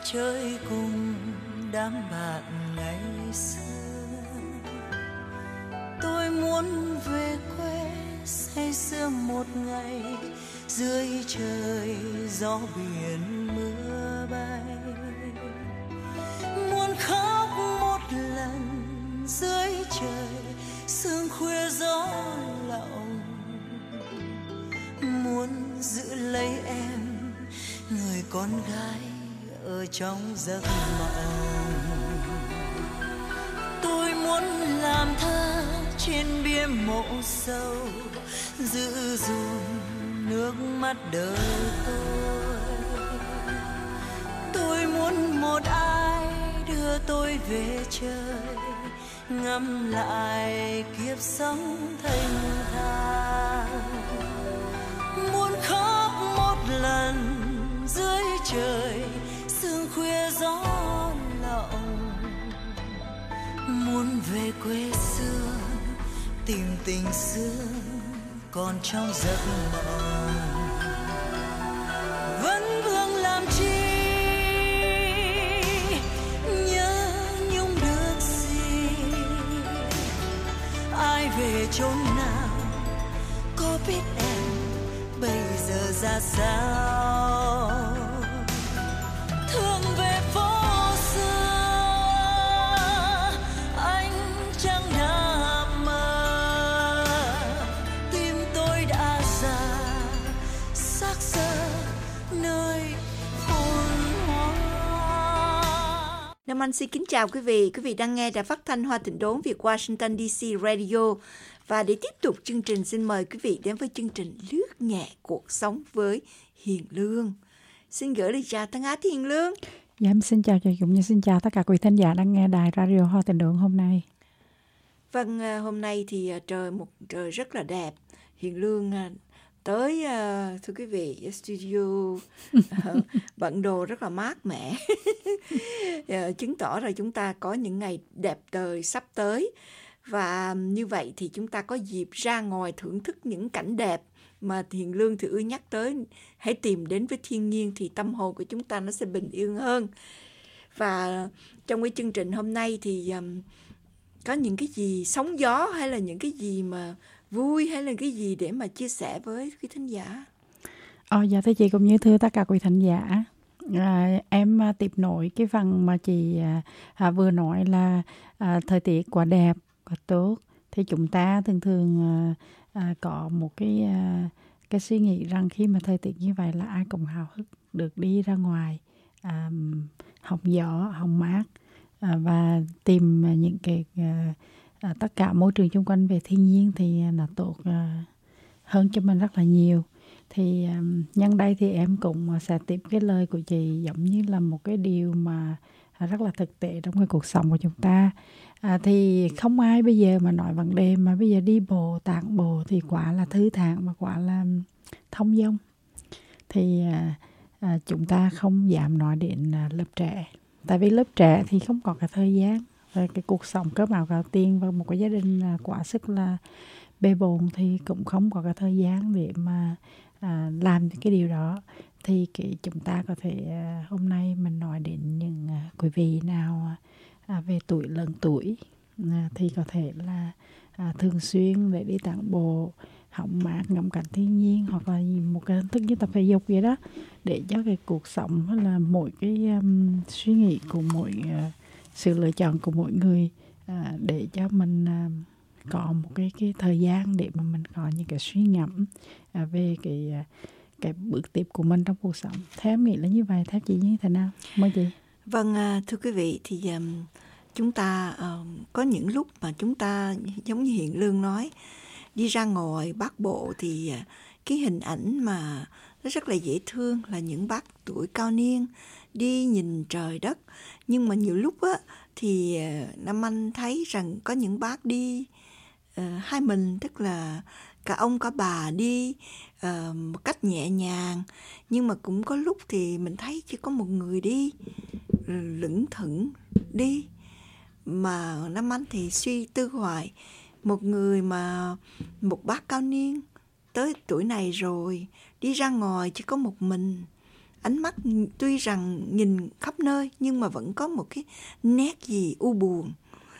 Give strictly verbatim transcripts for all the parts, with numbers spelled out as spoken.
chơi cùng đám bạn ngày xưa. Tôi muốn về quê say sưa một ngày dưới trời gió biển mưa bay. Muốn khóc một lần dưới trời sương khuya gió lộng. Muốn giữ lấy em người con gái ở trong giấc mộng. Tôi muốn làm thơ trên bia mộ sâu giữ dùn nước mắt đời tôi. Tôi muốn một ai đưa tôi về trời ngắm lại kiếp sống thanh thang. Muốn khóc một lần dưới trời sương khuya gió lộng. Muốn về quê xưa tìm tình xưa còn trong giấc mộng. Vẫn vương làm chi nhớ nhung được gì. Ai về chốn nào có biết em bây giờ ra sao. Thương về phố xưa anh chẳng đã mơ. Tim tôi đã già xác xơ nơi phồn hoa. Nam Anh xin kính chào quý vị. Quý vị đang nghe Đài Phát thanh Hoa Tịnh Đốn Việt Washington đê xê Radio. Và để tiếp tục chương trình, xin mời quý vị đến với chương trình Lướt Nhẹ Cuộc Sống với Hiền Lương. Xin gửi lời chào thân ái Hiền Lương. Dạ, xin chào chị cũng như xin chào tất cả quý thính giả đang nghe đài radio Hoa Tịnh Đốn hôm nay. Vâng, hôm nay thì trời một trời rất là đẹp. Hiền Lương tới, thưa quý vị, studio bận đồ rất là mát mẻ. Chứng tỏ là chúng ta có những ngày đẹp trời sắp tới. Và như vậy thì chúng ta có dịp ra ngoài thưởng thức những cảnh đẹp mà Hiền Lương thì ưa nhắc tới. Hãy tìm đến với thiên nhiên thì tâm hồn của chúng ta nó sẽ bình yên hơn. Và trong cái chương trình hôm nay thì um, có những cái gì sóng gió hay là những cái gì mà vui hay là cái gì để mà chia sẻ với quý thính giả? Ờ, dạ thưa chị cũng như thưa tất cả quý thính giả. À, em à, tiếp nối cái phần mà chị à, vừa nói là à, thời tiết quá đẹp, quá tốt. Thì chúng ta thường thường à, à, có một cái à, cái suy nghĩ rằng khi mà thời tiết như vậy là ai cũng háo hức được đi ra ngoài à, hóng gió, hóng mát à, và tìm những cái à, à, tất cả môi trường xung quanh về thiên nhiên thì nó tốt à, hơn cho mình rất là nhiều. Thì um, nhân đây thì em cũng sẽ tiếp cái lời của chị giống như là một cái điều mà rất là thực tế trong cái cuộc sống của chúng ta. À, thì không ai bây giờ mà nói vấn đề mà bây giờ đi bộ, tản bộ thì quả là thư thản và quả là thông dong. Thì à, à, chúng ta không dám nói đến à, lớp trẻ. Tại vì lớp trẻ thì không có cái thời gian. Và cái cuộc sống cơ bản gạo tiền và một cái gia đình à, quả sức là bề bộn thì cũng không có cái thời gian để mà à, làm cái điều đó. Thì cái chúng ta có thể à, hôm nay mình nói đến những à, quý vị nào à, về tuổi lớn tuổi à, thì có thể là à, thường xuyên để đi tản bộ, hóng mát, ngắm cảnh thiên nhiên hoặc là một cái hình thức như tập thể dục vậy đó, để cho cái cuộc sống hay là mỗi cái um, suy nghĩ của mỗi uh, sự lựa chọn của mỗi người uh, để cho mình uh, có một cái cái thời gian để mà mình có những cái suy ngẫm à, về cái cái bước tiếp của mình trong cuộc sống. Theo em nghĩ là như vậy. Theo chị như thế nào? Mời chị. Vâng, thưa quý vị, thì um, chúng ta uh, có những lúc mà chúng ta giống như Hiền Lương nói, đi ra ngoài bác bộ thì uh, cái hình ảnh mà nó rất là dễ thương là những bác tuổi cao niên đi nhìn trời đất. Nhưng mà nhiều lúc á thì uh, Nam Anh thấy rằng có những bác đi Uh, hai mình, tức là cả ông cả bà đi uh, một cách nhẹ nhàng, nhưng mà cũng có lúc thì mình thấy chỉ có một người đi lững thững đi. Mà Nam Anh thì suy tư hoài, một người mà một bác cao niên tới tuổi này rồi đi ra ngoài chỉ có một mình ánh mắt tuy rằng nhìn khắp nơi nhưng mà vẫn có một cái nét gì u buồn.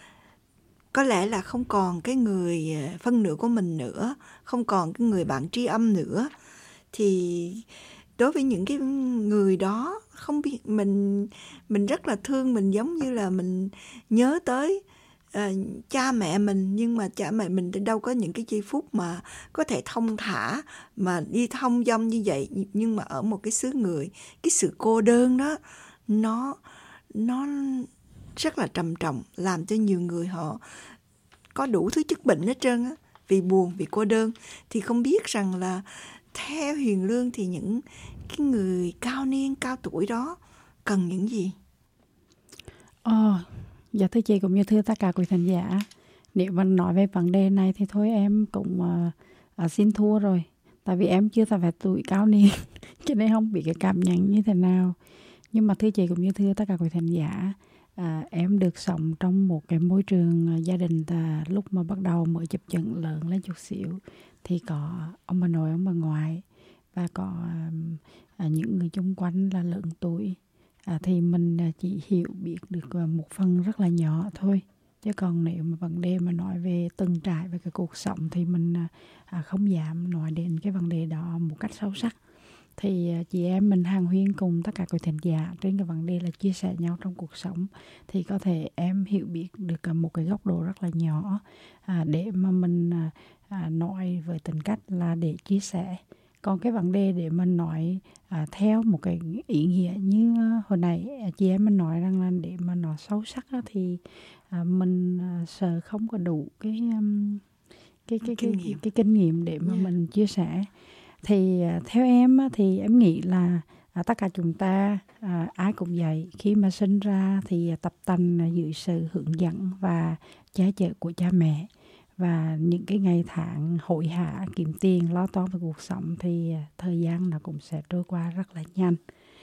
Có lẽ là không còn cái người phân nửa của mình nữa, không còn cái người bạn tri âm nữa. Thì đối với những cái người đó, không biết mình mình rất là thương, mình giống như là mình nhớ tới uh, cha mẹ mình, nhưng mà cha mẹ mình đâu có những cái giây phút mà có thể thông thả mà đi thông dong như vậy. Nhưng mà ở một cái xứ người, cái sự cô đơn đó nó nó rất là trầm trọng, làm cho nhiều người họ có đủ thứ chất bệnh hết trơn á, vì buồn, vì cô đơn. Thì không biết rằng là theo Huyền Lương thì những cái người cao niên, cao tuổi đó cần những gì? Ờ, dạ thưa chị cũng như thưa tất cả quý thính giả, nếu mà nói về vấn đề này thì thôi em cũng uh, uh, xin thua rồi. Tại vì em chưa phải tuổi cao niên cho nên không biết cái cảm nhận như thế nào. Nhưng mà thưa chị cũng như thưa tất cả quý thính giả, à, em được sống trong một cái môi trường uh, gia đình à, lúc mà bắt đầu mới chập chững lớn lên chút xíu thì có ông bà nội, ông bà ngoại và có à, những người xung quanh là lớn tuổi. À, thì mình à, chỉ hiểu biết được à, một phần rất là nhỏ thôi. Chứ còn nếu mà vấn đề mà nói về từng trải về cái cuộc sống thì mình à, không dám nói đến cái vấn đề đó một cách sâu sắc. Thì à, chị em mình hàng huyên cùng tất cả quý thính giả trên cái vấn đề là chia sẻ nhau trong cuộc sống, thì có thể em hiểu biết được à, một cái góc độ rất là nhỏ à, để mà mình à, à, nói với tính cách là để chia sẻ. Còn cái vấn đề để mình nói à, theo một cái ý nghĩa như hồi nãy chị em mình nói rằng là để mà nó sâu sắc đó, thì à, mình à, sợ không có đủ cái um, cái cái cái, cái, cái kinh nghiệm để mà yeah. mình chia sẻ. Thì à, theo em á, thì em nghĩ là à, tất cả chúng ta à, ai cũng vậy, khi mà sinh ra thì tập tành à, dưới sự hướng dẫn và che chở của cha mẹ. Và những cái ngày tháng hối hả kiếm tiền lo toan về cuộc sống thì thời gian nó cũng sẽ trôi qua rất là nhanh.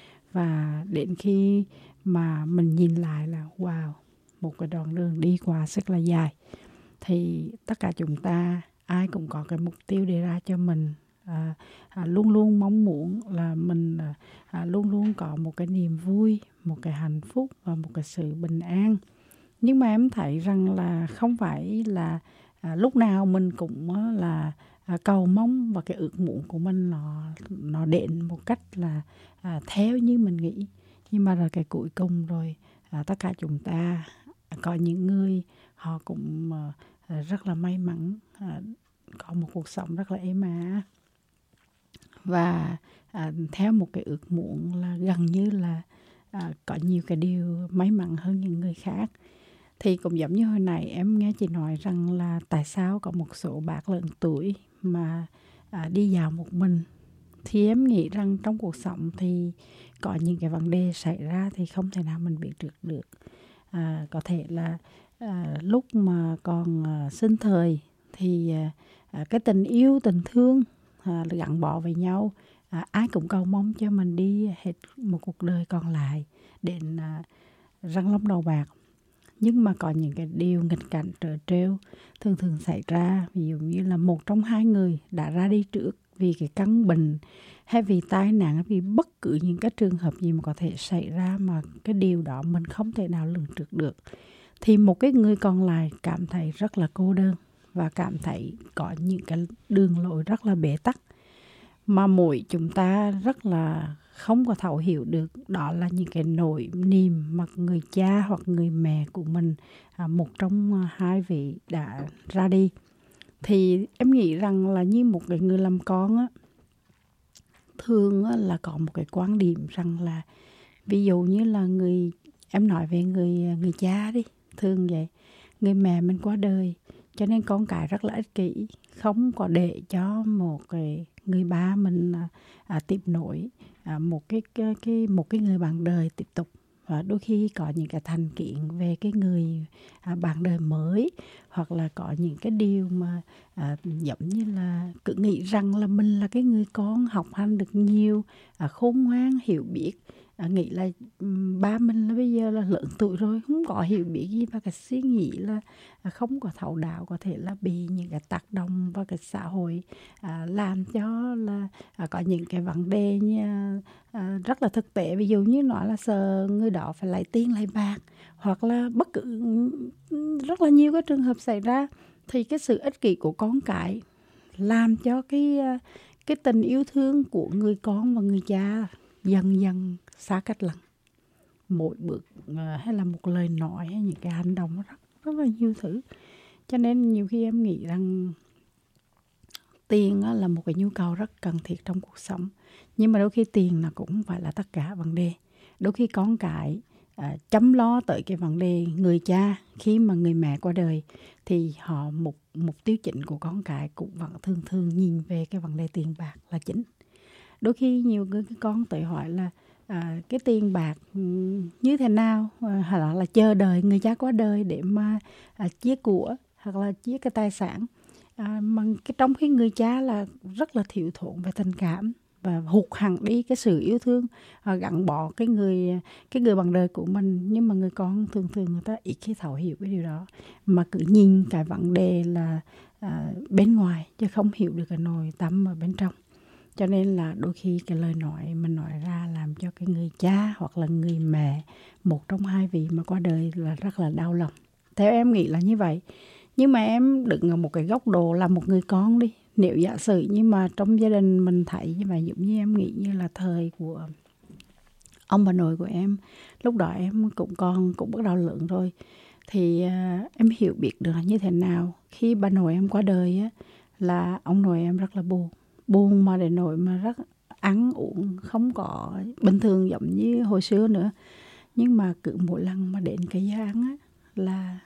Và đến khi mà mình nhìn lại là wow, một cái đoạn đường đi qua rất là dài, thì tất cả chúng ta ai cũng có cái mục tiêu đề ra cho mình. À, à, luôn luôn mong muốn là mình à, luôn luôn có một cái niềm vui, một cái hạnh phúc và một cái sự bình an. Nhưng mà em thấy rằng là không phải là À, lúc nào mình cũng là à, cầu mong và cái ước muốn của mình nó nó đến một cách là à, theo như mình nghĩ. Nhưng mà rồi cái cuối cùng rồi à, tất cả chúng ta à, có những người họ cũng à, rất là may mắn à, có một cuộc sống rất là êm ả và à, theo một cái ước muốn là gần như là à, có nhiều cái điều may mắn hơn những người khác. Thì cũng giống như hồi nãy em nghe chị nói rằng là tại sao có một số bác lớn tuổi mà à, đi dạo một mình. Thì em nghĩ rằng trong cuộc sống thì có những cái vấn đề xảy ra thì không thể nào mình biết trước được. À, có thể là à, lúc mà còn à, sinh thời thì à, cái tình yêu, tình thương à, gắn bó với nhau. À, ai cũng cầu mong cho mình đi hết một cuộc đời còn lại đến à, răng long đầu bạc. Nhưng mà có những cái điều nghịch cảnh trở trêu thường thường xảy ra. Ví dụ như là một trong hai người đã ra đi trước vì cái căn bệnh hay vì tai nạn hay vì bất cứ những cái trường hợp gì mà có thể xảy ra mà cái điều đó mình không thể nào lường trước được. Thì một cái người còn lại cảm thấy rất là cô đơn và cảm thấy có những cái đường lối rất là bế tắc. Mà mỗi chúng ta rất là không có thấu hiểu được đó là những cái nỗi niềm mà người cha hoặc người mẹ của mình, à, một trong hai vị đã ra đi. Thì em nghĩ rằng là như một cái người làm con á, thường á, là có một cái quan điểm rằng là ví dụ như là người em nói về người người cha đi, thường vậy, người mẹ mình qua đời cho nên con cái rất là ích kỷ, không có để cho một cái người ba mình à, à, tiếp nối à, một cái, cái cái một cái người bạn đời tiếp tục. Và đôi khi có những cái thành kiến về cái người à, bạn đời mới, hoặc là có những cái điều mà à, giống như là cứ nghĩ rằng là mình là cái người con học hành được nhiều, à, khôn ngoan, hiểu biết, à, nghĩ là um, ba mình là bây giờ là lớn tuổi rồi, không có hiểu biết gì, và cái suy nghĩ là à, không có thấu đạo, có thể là bị những cái tác động và cái xã hội à, làm cho là à, có những cái vấn đề như à, rất là thực tế. Ví dụ như nói là sợ người đó phải lấy tiền lấy bạc, hoặc là bất cứ rất là nhiều cái trường hợp xảy ra, thì cái sự ích kỷ của con cái làm cho cái cái tình yêu thương của người con và người cha dần dần xa cách lắm. Mỗi bước hay là một lời nói hay những cái hành động rất rất là nhiều thứ. Cho nên nhiều khi em nghĩ rằng tiền là một cái nhu cầu rất cần thiết trong cuộc sống. Nhưng mà đôi khi tiền nó cũng không phải là tất cả vấn đề. Đôi khi con cái à, chăm lo tới cái vấn đề người cha khi mà người mẹ qua đời, thì họ mục, mục tiêu chính của con cái cũng vẫn thường thường nhìn về cái vấn đề tiền bạc là chính. Đôi khi nhiều cái con tự hỏi là à, cái tiền bạc như thế nào, hoặc là, là chờ đợi người cha qua đời để mà à, chia của hoặc là chia cái tài sản. À, mà cái trong khi người cha là rất là thiếu thốn về tình cảm và hụt hẳn đi cái sự yêu thương à, gắn bó cái người cái người bằng đời của mình. Nhưng mà người con thường thường người ta ít khi thấu hiểu cái điều đó, mà cứ nhìn cái vấn đề là à, bên ngoài chứ không hiểu được cái nội tâm ở bên trong. Cho nên là đôi khi cái lời nói mình nói ra làm cho cái người cha hoặc là người mẹ, một trong hai vị mà qua đời là rất là đau lòng. Theo em nghĩ là như vậy. Nhưng mà em đứng ở một cái góc độ là một người con đi. Nếu giả sử nhưng mà trong gia đình mình thấy như vậy, giống như em nghĩ như là thời của ông bà nội của em, lúc đó em cũng còn cũng bắt đầu lớn rồi, thì uh, em hiểu biết được là như thế nào. Khi bà nội em qua đời á, là ông nội em rất là buồn. Buồn mà để nỗi mà rất ăn uống không có bình thường giống như hồi xưa nữa. Nhưng mà cứ mỗi lần mà đến cái giờ ăn á, là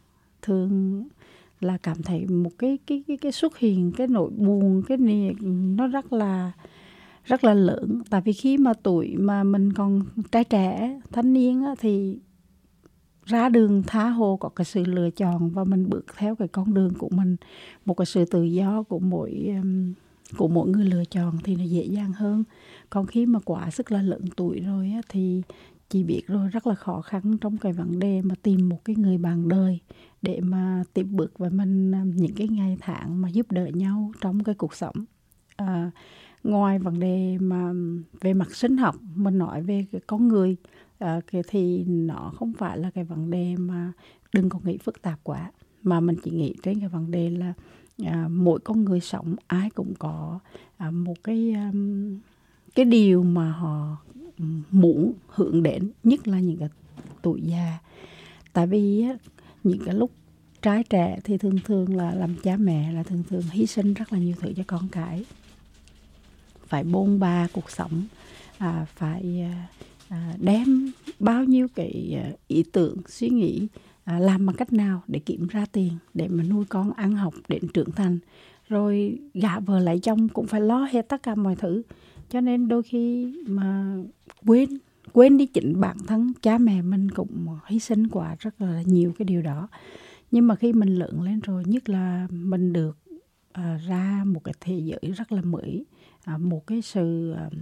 thường là cảm thấy một cái cái cái cái xuất hiện cái nỗi buồn, cái này nó rất là rất là lớn. Tại vì khi mà tuổi mà mình còn trai trẻ thanh niên á, thì ra đường tha hồ có cái sự lựa chọn và mình bước theo cái con đường của mình, một cái sự tự do của mỗi của mỗi người lựa chọn thì nó dễ dàng hơn. Còn khi mà quá sức là lớn tuổi rồi á, thì chị biết rồi, rất là khó khăn trong cái vấn đề mà tìm một cái người bạn đời để mà tiếp bước với mình những cái ngày tháng mà giúp đỡ nhau trong cái cuộc sống. À, ngoài vấn đề mà về mặt sinh học, mình nói về cái con người à, thì nó không phải là cái vấn đề mà đừng có nghĩ phức tạp quá, mà mình chỉ nghĩ trên cái vấn đề là à, mỗi con người sống ai cũng có à, một cái um, cái điều mà họ muốn hướng đến, nhất là những cái tuổi già. Tại vì á, những cái lúc trai trẻ thì thường thường là làm cha mẹ là thường thường hy sinh rất là nhiều thứ cho con cái, phải bôn ba cuộc sống, à, phải à, đem bao nhiêu cái ý tưởng suy nghĩ à, làm bằng cách nào để kiếm ra tiền để mà nuôi con ăn học đến trưởng thành, rồi gả vợ lấy chồng cũng phải lo hết tất cả mọi thứ. Cho nên đôi khi mà quên quên đi chính bản thân cha mẹ mình cũng hy sinh quá rất là nhiều cái điều đó. Nhưng mà khi mình lớn lên rồi, nhất là mình được à, ra một cái thế giới rất là mới, à, một cái sự à,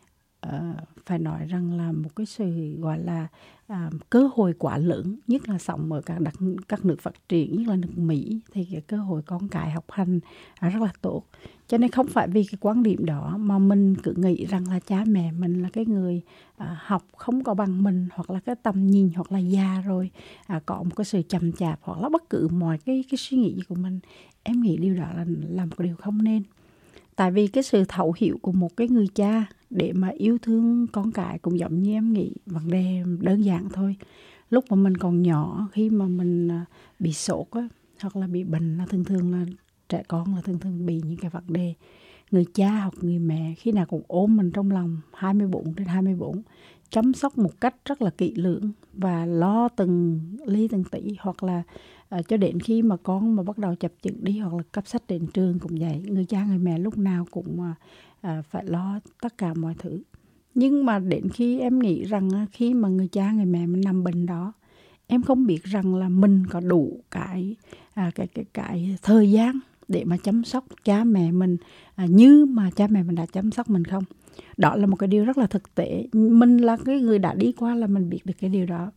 à, phải nói rằng là một cái sự gọi là à, cơ hội quá lớn, nhất là sống ở các, đặc, các nước phát triển, nhất là nước Mỹ, thì cái cơ hội con cái học hành à, rất là tốt. Cho nên không phải vì cái quan điểm đó mà mình cứ nghĩ rằng là cha mẹ mình là cái người à, học không có bằng mình, hoặc là cái tầm nhìn, hoặc là già rồi à, có một cái sự chậm chạp, hoặc là bất cứ mọi cái, cái suy nghĩ của mình. Em nghĩ điều đó là, là một điều không nên. Tại vì cái sự thấu hiểu của một cái người cha để mà yêu thương con cái cũng giống như em nghĩ vấn đề đơn giản thôi. Lúc mà mình còn nhỏ, khi mà mình bị sốt á, hoặc là bị bệnh, là thường thường là trẻ con là thường thường bị những cái vấn đề. Người cha hoặc người mẹ khi nào cũng ôm mình trong lòng hai mươi bốn trên hai mươi bốn, chăm sóc một cách rất là kỹ lưỡng và lo từng ly từng tí, hoặc là à, cho đến khi mà con mà bắt đầu chập chững đi hoặc là cấp sách đến trường cũng vậy. Người cha người mẹ lúc nào cũng à, à, phải lo tất cả mọi thứ. Nhưng mà đến khi em nghĩ rằng khi mà người cha người mẹ mình nằm bệnh đó, em không biết rằng là mình có đủ cái à, cái cái cái thời gian để mà chăm sóc cha mẹ mình à, như mà cha mẹ mình đã chăm sóc mình không. Đó là một cái điều rất là thực tế. Mình là cái người đã đi qua là mình biết được cái điều đó.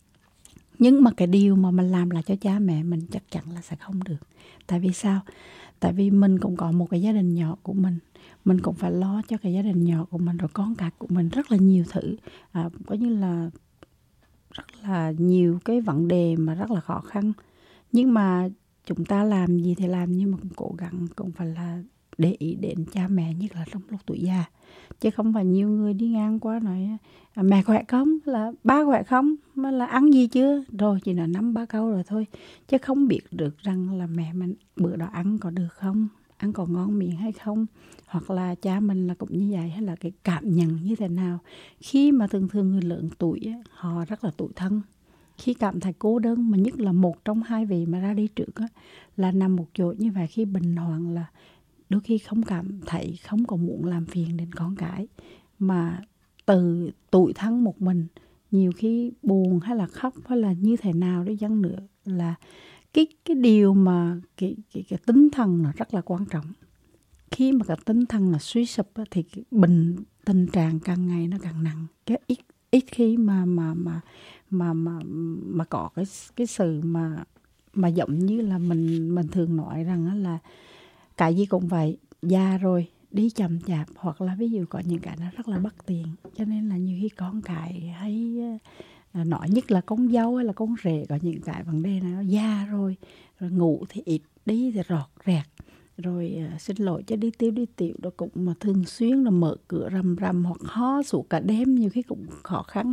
Nhưng mà cái điều mà mình làm lại cho cha mẹ mình chắc chắn là sẽ không được. Tại vì sao? Tại vì mình cũng có một cái gia đình nhỏ của mình. mình cũng phải lo cho cái gia đình nhỏ của mình, rồi con cái của mình, rất là nhiều thứ, à, coi như là rất là nhiều cái vấn đề mà rất là khó khăn. Nhưng mà chúng ta làm gì thì làm, nhưng mà cũng cố gắng cũng phải là để ý đến cha mẹ, nhất là trong lúc tuổi già. Chứ không phải nhiều người đi ngang qua nói à, mẹ khỏe không, là ba khỏe không, mà là ăn gì chưa, rồi chỉ là năm ba câu rồi thôi. Chứ không biết được rằng là mẹ mình bữa đó ăn có được không, ăn có ngon miệng hay không, hoặc là cha mình là cũng như vậy, hay là cái cảm nhận như thế nào. Khi mà thường thường người lớn tuổi á, họ rất là tủi thân. Khi cảm thấy cô đơn, mà nhất là một trong hai vị mà ra đi trước á, là nằm một chỗ như vậy, khi bệnh hoạn là đôi khi không cảm thấy, không có muốn làm phiền đến con cái, mà từ tủi thân một mình, nhiều khi buồn hay là khóc hay là như thế nào đi chăng nữa, là cái cái điều mà cái cái cái tinh thần nó rất là quan trọng. Khi mà cái tinh thần là suy sụp á, thì cái bệnh tình trạng càng ngày nó càng nặng. Cái ít ít khi mà mà mà mà mà mà có cái cái sự mà mà giống như là mình mình thường nói rằng á, là cái gì cũng vậy, già rồi đi chậm chạp, hoặc là ví dụ có những cái nó rất là bất tiện, cho nên là nhiều khi con cái hay nói, nhất là con dâu hay là con rể, có những cái vấn đề này nó già rồi, rồi ngủ thì ít, đi thì rọt rẹt, rồi uh, xin lỗi cho đi tiêu đi tiểu đó cũng mà thường xuyên là mở cửa rầm rầm, hoặc ho suốt cả đêm, nhiều khi cũng khó khăn.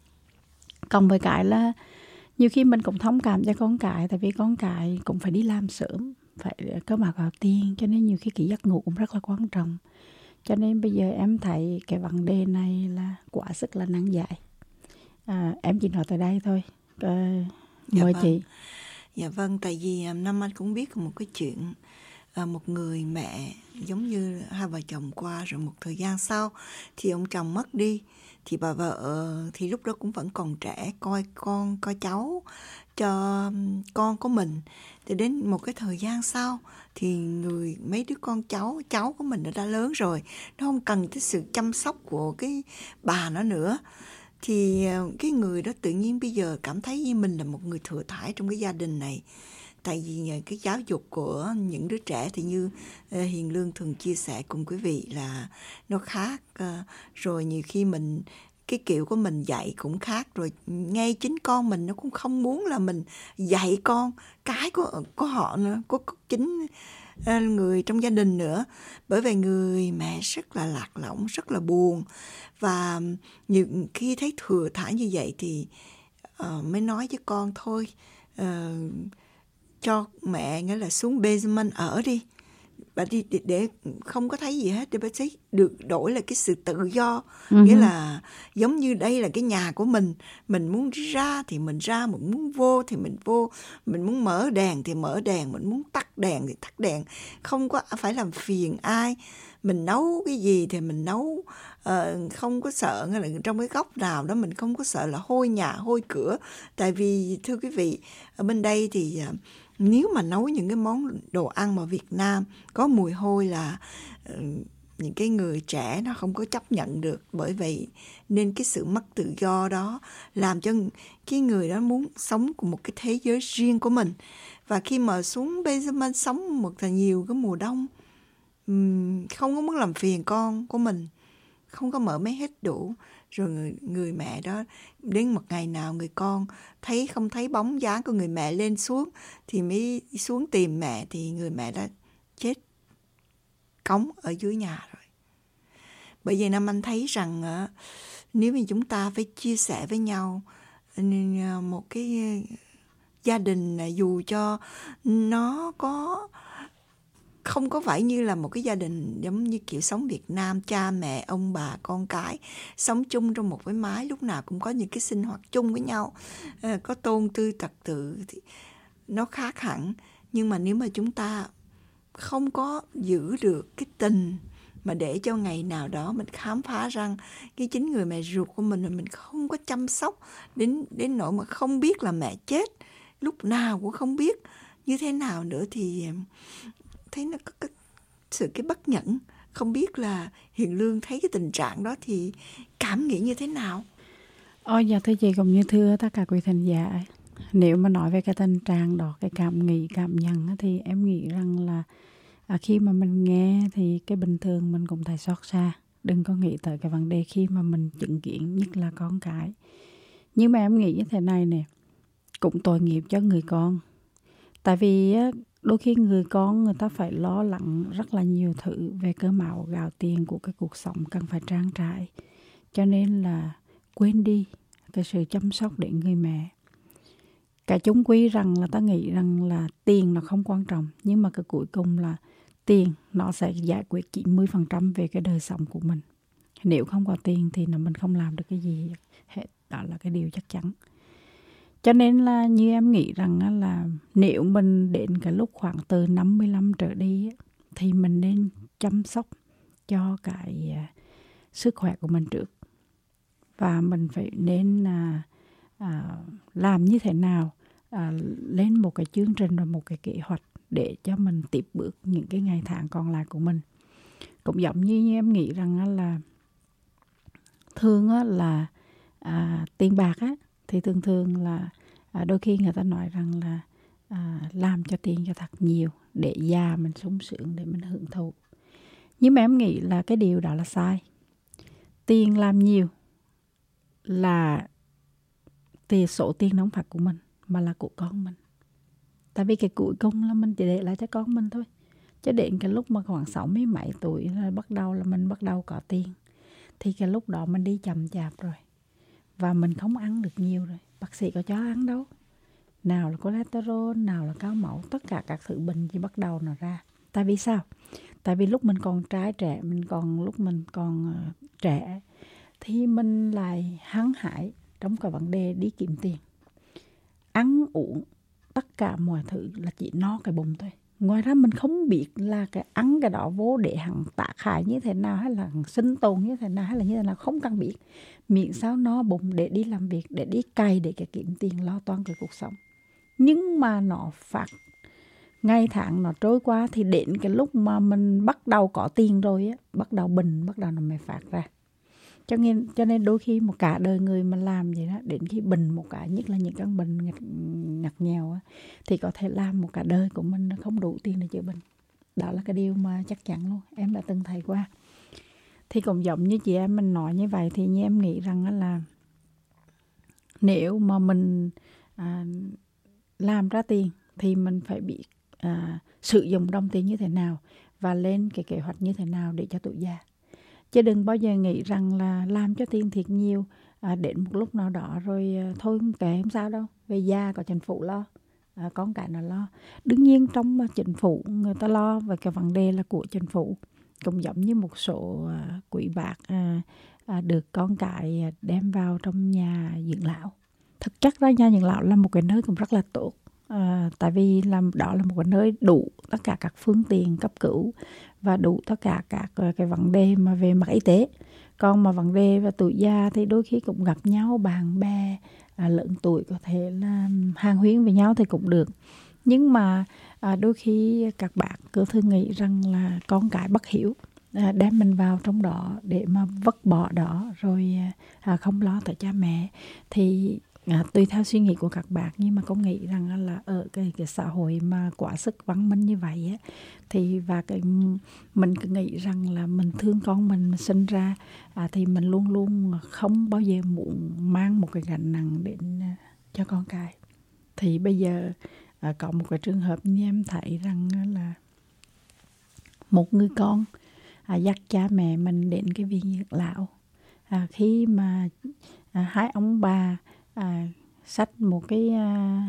Còn với cái là nhiều khi mình cũng thông cảm cho con cái, tại vì con cái cũng phải đi làm sớm, phải có mặt vào tiền, cho nên nhiều khi cái giấc ngủ cũng rất là quan trọng. Cho nên bây giờ em thấy cái vấn đề này là quá sức là nan giải. À, em chỉ nói tới đây thôi. À, dạ mời vâng. chị. Dạ vâng, tại vì năm anh cũng biết một cái chuyện, à, một người mẹ giống như hai vợ chồng qua, rồi một thời gian sau thì ông chồng mất đi, thì bà vợ thì lúc đó cũng vẫn còn trẻ, coi con coi cháu cho con của mình. Thì đến một cái thời gian sau thì người mấy đứa con cháu cháu của mình đã lớn rồi, nó không cần cái sự chăm sóc của cái bà nó nữa. Thì cái người đó tự nhiên bây giờ cảm thấy như mình là một người thừa thãi trong cái gia đình này. Tại vì cái giáo dục của những đứa trẻ thì như Hiền Lương thường chia sẻ cùng quý vị là nó khác. Rồi nhiều khi mình, cái kiểu của mình dạy cũng khác. Rồi ngay chính con mình nó cũng không muốn là mình dạy con cái của, của họ nữa, của chính người trong gia đình nữa. Bởi vì người mẹ rất là lạc lõng, rất là buồn. Và nhiều khi thấy thừa thãi như vậy thì uh, mới nói với con thôi, uh, cho mẹ nghĩa là xuống basement ở đi, bà đi để, để không có thấy gì hết, để bà thấy được đổi là cái sự tự do. Uh-huh. Nghĩa là giống như đây là cái nhà của mình, mình muốn ra thì mình ra, mình muốn vô thì mình vô, mình muốn mở đèn thì mở đèn, mình muốn tắt đèn thì tắt đèn, không có phải làm phiền ai. Mình nấu cái gì thì mình nấu, uh, không có sợ là trong cái góc nào đó mình không có sợ là hôi nhà hôi cửa. Tại vì thưa quý vị, ở bên đây thì uh, nếu mà nấu những cái món đồ ăn mà Việt Nam có mùi hôi là uh, những cái người trẻ nó không có chấp nhận được. Bởi vậy nên cái sự mất tự do đó làm cho cái người đó muốn sống cùng một cái thế giới riêng của mình. Và khi mà xuống basement sống một thời nhiều cái mùa đông, không có muốn làm phiền con của mình, không có mở máy hết đủ. Rồi người, người mẹ đó đến một ngày nào người con thấy không thấy bóng dáng của người mẹ lên xuống thì mới xuống tìm mẹ, thì người mẹ đã chết cống ở dưới nhà rồi. Bởi vậy Nam Anh thấy rằng nếu như chúng ta phải chia sẻ với nhau một cái gia đình, dù cho nó có không có phải như là một cái gia đình giống như kiểu sống Việt Nam, cha mẹ, ông bà, con cái sống chung trong một cái mái, lúc nào cũng có những cái sinh hoạt chung với nhau, có tôn tư trật tự thì nó khác hẳn. Nhưng mà nếu mà chúng ta không có giữ được cái tình mà để cho ngày nào đó mình khám phá rằng cái chính người mẹ ruột của mình, mình không có chăm sóc đến đến nỗi mà không biết là mẹ chết lúc nào cũng không biết như thế nào nữa, thì thấy nó có cái sự cái bất nhẫn. Không biết là Hiền Lương thấy cái tình trạng đó thì cảm nghĩ như thế nào? Ôi dạ thưa chị, cũng như thưa tất cả quý thính giả, nếu mà nói về cái tình trạng đó, cái cảm nghĩ, cảm nhận thì em nghĩ rằng là à, khi mà mình nghe thì cái bình thường mình cũng thấy xót xa. Đừng có nghĩ tới cái vấn đề khi mà mình chứng kiến, nhất là con cái. Nhưng mà em nghĩ như thế này nè, cũng tội nghiệp cho người con. Tại vì đôi khi người con người ta phải lo lắng rất là nhiều thứ về cơm áo gạo tiền của cái cuộc sống cần phải trang trải. Cho nên là quên đi cái sự chăm sóc đến người mẹ. Cái chung quy rằng là ta nghĩ rằng là tiền nó không quan trọng. Nhưng mà cái cuối cùng là tiền nó sẽ giải quyết chín mươi phần trăm về cái đời sống của mình. Nếu không có tiền thì là mình không làm được cái gì hết. Đó là cái điều chắc chắn. Cho nên là như em nghĩ rằng là nếu mình đến cái lúc khoảng từ năm mươi lăm trở đi thì mình nên chăm sóc cho cái sức khỏe của mình trước. Và mình phải nên à, à, làm như thế nào à, lên một cái chương trình và một cái kế hoạch để cho mình tiếp bước những cái ngày tháng còn lại của mình. Cũng giống như, như em nghĩ rằng là thường là à, tiền bạc á, thì thường thường là à, đôi khi người ta nói rằng là à, làm cho tiền cho thật nhiều để già mình sung sướng, để mình hưởng thụ. Nhưng mà em nghĩ là cái điều đó là sai. Tiền làm nhiều là tiền, số tiền nó không phải của mình mà là của con mình. Tại vì cái cuối cùng là mình chỉ để lại cho con mình thôi. Chứ đến cái lúc mà khoảng sáu mươi mấy tuổi là bắt đầu là mình bắt đầu có tiền, thì cái lúc đó mình đi chậm chạp rồi. Và mình không ăn được nhiều rồi. Bác sĩ có cho ăn đâu. Nào là cholesterol, nào là cao máu, tất cả các thứ bệnh chỉ bắt đầu nó ra. Tại vì sao? Tại vì lúc mình còn trai trẻ, mình còn lúc mình còn uh, trẻ thì mình lại hăng hái trong cái vấn đề đi kiếm tiền. Ăn uống, tất cả mọi thứ là chỉ no cái bụng thôi. Ngoài ra mình không biết là cái ăn cái đó vô để hằng tác hại như thế nào, hay là sinh tồn như thế nào, hay là như thế nào, không cần biết. Miệng sao no bụng để đi làm việc, để đi cày, để cái kiếm tiền lo toan cái cuộc sống. Nhưng mà nó phát, ngày tháng nó trôi qua thì đến cái lúc mà mình bắt đầu có tiền rồi á, bắt đầu bệnh, bắt đầu nó mới phát ra. Cho nên, cho nên đôi khi một cả đời người mà làm vậy đó, đến khi bệnh một cái, nhất là những căn bệnh ngặt, ngặt nghèo á, thì có thể làm một cả đời của mình không đủ tiền để chữa bệnh. Đó là cái điều mà chắc chắn luôn, em đã từng thấy qua. Thì cũng giống như chị em mình nói như vậy, thì như em nghĩ rằng là nếu mà mình à, làm ra tiền thì mình phải biết à, sử dụng đồng tiền như thế nào và lên cái kế hoạch như thế nào để cho tuổi già. Chứ đừng bao giờ nghĩ rằng là làm cho tiền thiệt nhiều, à, đến một lúc nào đó rồi à, thôi kệ không sao đâu, về già có chính phủ lo, à, con cái nó lo. Đương nhiên trong chính phủ người ta lo về cái vấn đề là của chính phủ. Cũng giống như một số à, quý bác à, à, được con cái đem vào trong nhà dưỡng lão. Thực chất ra nhà dưỡng lão là một cái nơi cũng rất là tốt. À, tại vì làm đó là một cái nơi đủ tất cả các phương tiện cấp cứu và đủ tất cả các cái vấn đề mà về mặt y tế. Còn mà vấn đề về tuổi già thì đôi khi cũng gặp nhau, bạn bè à, lớn tuổi có thể là hàn huyên với nhau thì cũng được. Nhưng mà à, đôi khi các bạn cứ thường nghĩ rằng là con cái bất hiếu, à, đem mình vào trong đó để mà vứt bỏ đó rồi à, không lo tới cha mẹ. Thì À, tùy theo suy nghĩ của các bạn, nhưng mà con nghĩ rằng là ở cái, cái xã hội mà quá sức văn minh như vậy á, thì và cái mình cứ nghĩ rằng là mình thương con mình, mình sinh ra à, thì mình luôn luôn không bao giờ muốn mang một cái gánh nặng đến uh, cho con cái. Thì bây giờ à, có một cái trường hợp như em thấy rằng là một người con à, dắt cha mẹ mình đến cái viện dưỡng lão. À, khi mà à, hai ông bà À, xách một cái à,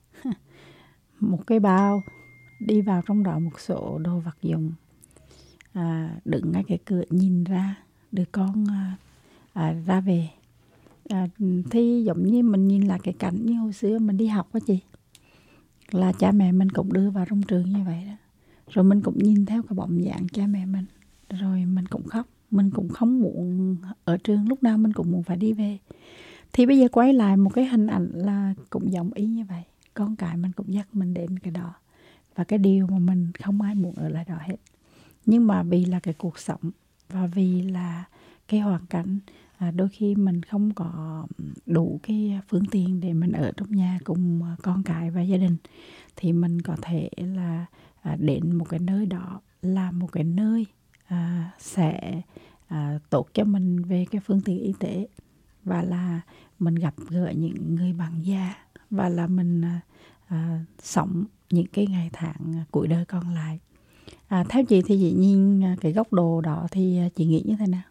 một cái bao, đi vào trong đó một số đồ vật dụng, à, đứng ngay cái cửa nhìn ra đứa con à, à, ra về. À, thì giống như mình nhìn lại cái cảnh như hồi xưa mình đi học á chị, là cha mẹ mình cũng đưa vào trong trường như vậy đó, rồi mình cũng nhìn theo cái bóng dáng cha mẹ mình, rồi mình cũng khóc, mình cũng không muốn ở trường, lúc nào mình cũng muốn phải đi về. Thì bây giờ quay lại một cái hình ảnh là cũng giống ý như vậy. Con cái mình cũng dắt mình đến cái đó. Và cái điều mà mình không ai muốn ở lại đó hết. Nhưng mà vì là cái cuộc sống và vì là cái hoàn cảnh, à, đôi khi mình không có đủ cái phương tiện để mình ở trong nhà cùng con cái và gia đình, thì mình có thể là à, đến một cái nơi đó là một cái nơi à, sẽ à, tốt cho mình về cái phương tiện y tế, và là mình gặp gỡ những người bạn già, và là mình à, à, sống những cái ngày tháng cuối đời còn lại. À, theo chị thì dĩ nhiên cái góc độ đó thì chị nghĩ như thế nào?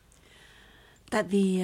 Tại vì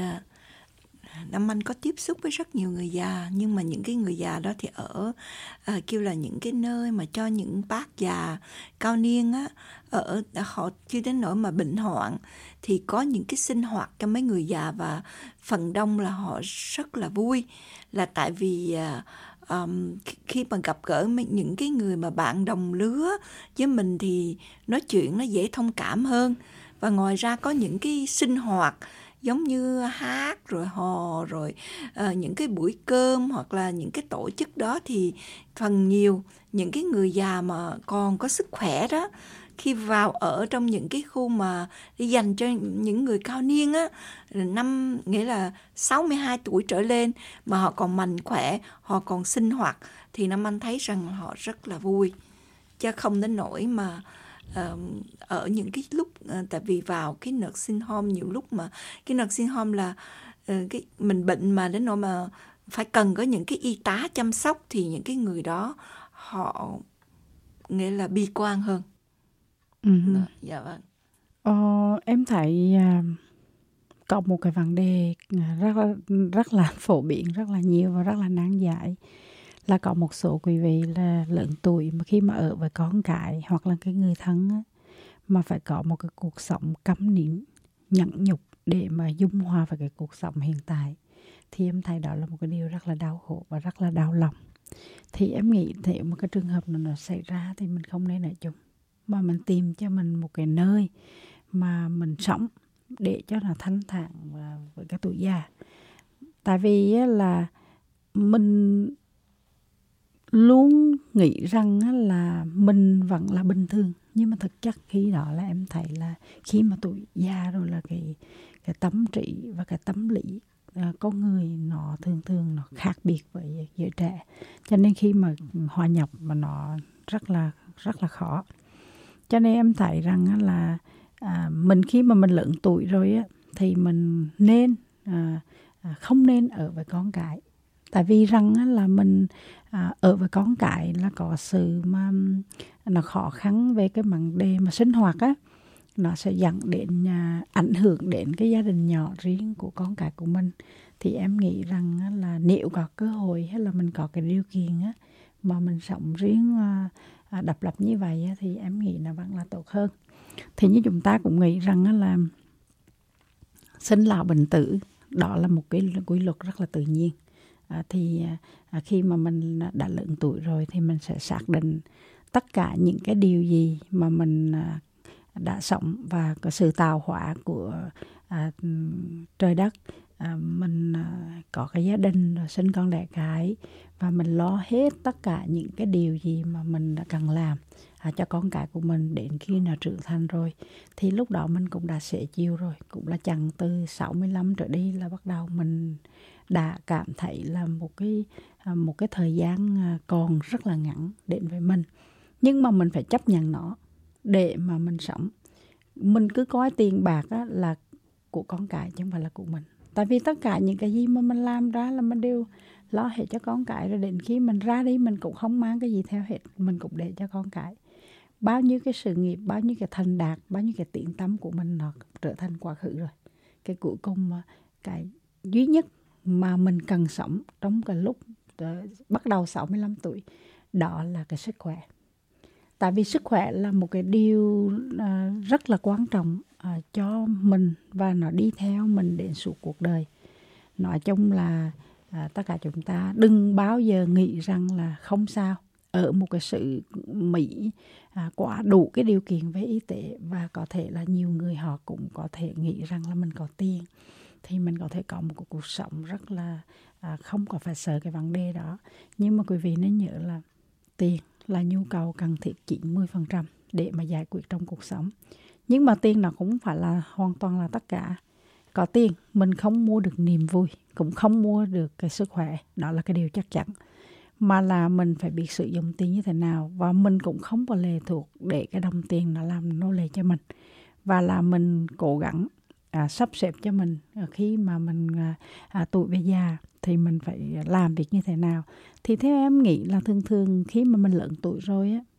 Nam Anh có tiếp xúc với rất nhiều người già, nhưng mà những cái người già đó thì ở à, kêu là những cái nơi mà cho những bác già cao niên á, ở họ chưa đến nỗi mà bệnh hoạn, thì có những cái sinh hoạt cho mấy người già, và phần đông là họ rất là vui, là tại vì à, um, khi mà gặp gỡ những cái người mà bạn đồng lứa với mình thì nói chuyện nó dễ thông cảm hơn. Và ngoài ra có những cái sinh hoạt giống như hát rồi hò rồi uh, những cái buổi cơm hoặc là những cái tổ chức đó, thì phần nhiều những cái người già mà còn có sức khỏe đó, khi vào ở trong những cái khu mà để dành cho những người cao niên á, năm nghĩa là sáu mươi hai tuổi trở lên mà họ còn mạnh khỏe, họ còn sinh hoạt, thì Nam Anh thấy rằng họ rất là vui, chứ không đến nỗi mà Uh, ở những cái lúc uh, tại vì vào cái nursing home nhiều lúc mà cái nursing home là uh, cái mình bệnh mà đến nỗi mà phải cần có những cái y tá chăm sóc, thì những cái người đó họ nghĩa là bi quan hơn. Uh-huh. Đó, dạ vâng. Ờ, em thấy uh, có một cái vấn đề rất là, rất là phổ biến, rất là nhiều và rất là nan giải, là có một số quý vị là lớn tuổi mà khi mà ở với con cái hoặc là cái người thân á, mà phải có một cái cuộc sống câm nín, nhẫn nhục để mà dung hòa với cái cuộc sống hiện tại, thì em thấy đó là một cái điều rất là đau khổ và rất là đau lòng. Thì em nghĩ nếu một cái trường hợp nào nó xảy ra thì mình không nên ở chung, mà mình tìm cho mình một cái nơi mà mình sống để cho nó thanh thản với cái tuổi già. Tại vì là mình luôn nghĩ rằng là mình vẫn là bình thường, nhưng mà thực chất khi đó là em thấy là khi mà tuổi già rồi là cái cái tâm trí và cái tâm lý uh, con người nó thường thường nó khác biệt với giới trẻ, cho nên khi mà hòa nhập mà nó rất là rất là khó. Cho nên em thấy rằng là à, mình khi mà mình lớn tuổi rồi á, thì mình nên à, à, không nên ở với con cái. Tại vì rằng là mình à, ở với con cái là có sự mà nó khó khăn về cái vấn đề mà sinh hoạt á, nó sẽ dẫn đến à, ảnh hưởng đến cái gia đình nhỏ riêng của con cái của mình. Thì em nghĩ rằng là nếu có cơ hội hay là mình có cái điều kiện á, mà mình sống riêng à, à, độc lập như vậy á, thì em nghĩ là vẫn là tốt hơn. Thì như chúng ta cũng nghĩ rằng là sinh lão bệnh tử đó là một cái quy luật rất là tự nhiên. À, thì à, khi mà mình đã lớn tuổi rồi thì mình sẽ xác định tất cả những cái điều gì mà mình à, đã sống và cái sự tạo hóa của à, trời đất. À, mình à, có cái gia đình rồi sinh con đẻ cái, và mình lo hết tất cả những cái điều gì mà mình đã cần làm à, cho con cái của mình đến khi nào trưởng thành rồi, thì lúc đó mình cũng đã sẻ chiều rồi, cũng là chừng từ sáu mươi lăm trở đi là bắt đầu mình đã cảm thấy là một cái một cái thời gian còn rất là ngắn đến với mình, nhưng mà mình phải chấp nhận nó để mà mình sống. Mình cứ coi tiền bạc á, là của con cái chứ không phải là của mình. Tại vì tất cả những cái gì mà mình làm ra là mình đều lo hết cho con cái, rồi đến khi mình ra đi mình cũng không mang cái gì theo hết, mình cũng để cho con cái. Bao nhiêu cái sự nghiệp, bao nhiêu cái thành đạt, bao nhiêu cái tiếng tăm của mình nó trở thành quá khứ rồi. Cái cuối cùng cái duy nhất mà mình cần sống trong cái lúc bắt đầu sáu mươi lăm tuổi đó là cái sức khỏe. Tại vì sức khỏe là một cái điều uh, rất là quan trọng uh, cho mình, và nó đi theo mình đến suốt cuộc đời. Nói chung là uh, tất cả chúng ta đừng bao giờ nghĩ rằng là không sao. Ở một cái sự Mỹ uh, quá đủ cái điều kiện về y tế, và có thể là nhiều người họ cũng có thể nghĩ rằng là mình có tiền thì mình có thể có một cuộc sống rất là à, không có phải sợ cái vấn đề đó. Nhưng mà quý vị nên nhớ là tiền là nhu cầu cần thiết chín mươi phần trăm để mà giải quyết trong cuộc sống. Nhưng mà tiền nó cũng phải là hoàn toàn là tất cả. Có tiền mình không mua được niềm vui, cũng không mua được cái sức khỏe, đó là cái điều chắc chắn. mà là mình phải biết sử dụng tiền như thế nào, và mình cũng không có lệ thuộc để cái đồng tiền nó làm nô lệ cho mình, và là mình cố gắng à, sắp xếp cho mình khi mà mình à, à, tuổi về già thì mình phải làm việc như thế nào. Thì theo em nghĩ là thường thường khi mà mình lớn tuổi rồi á,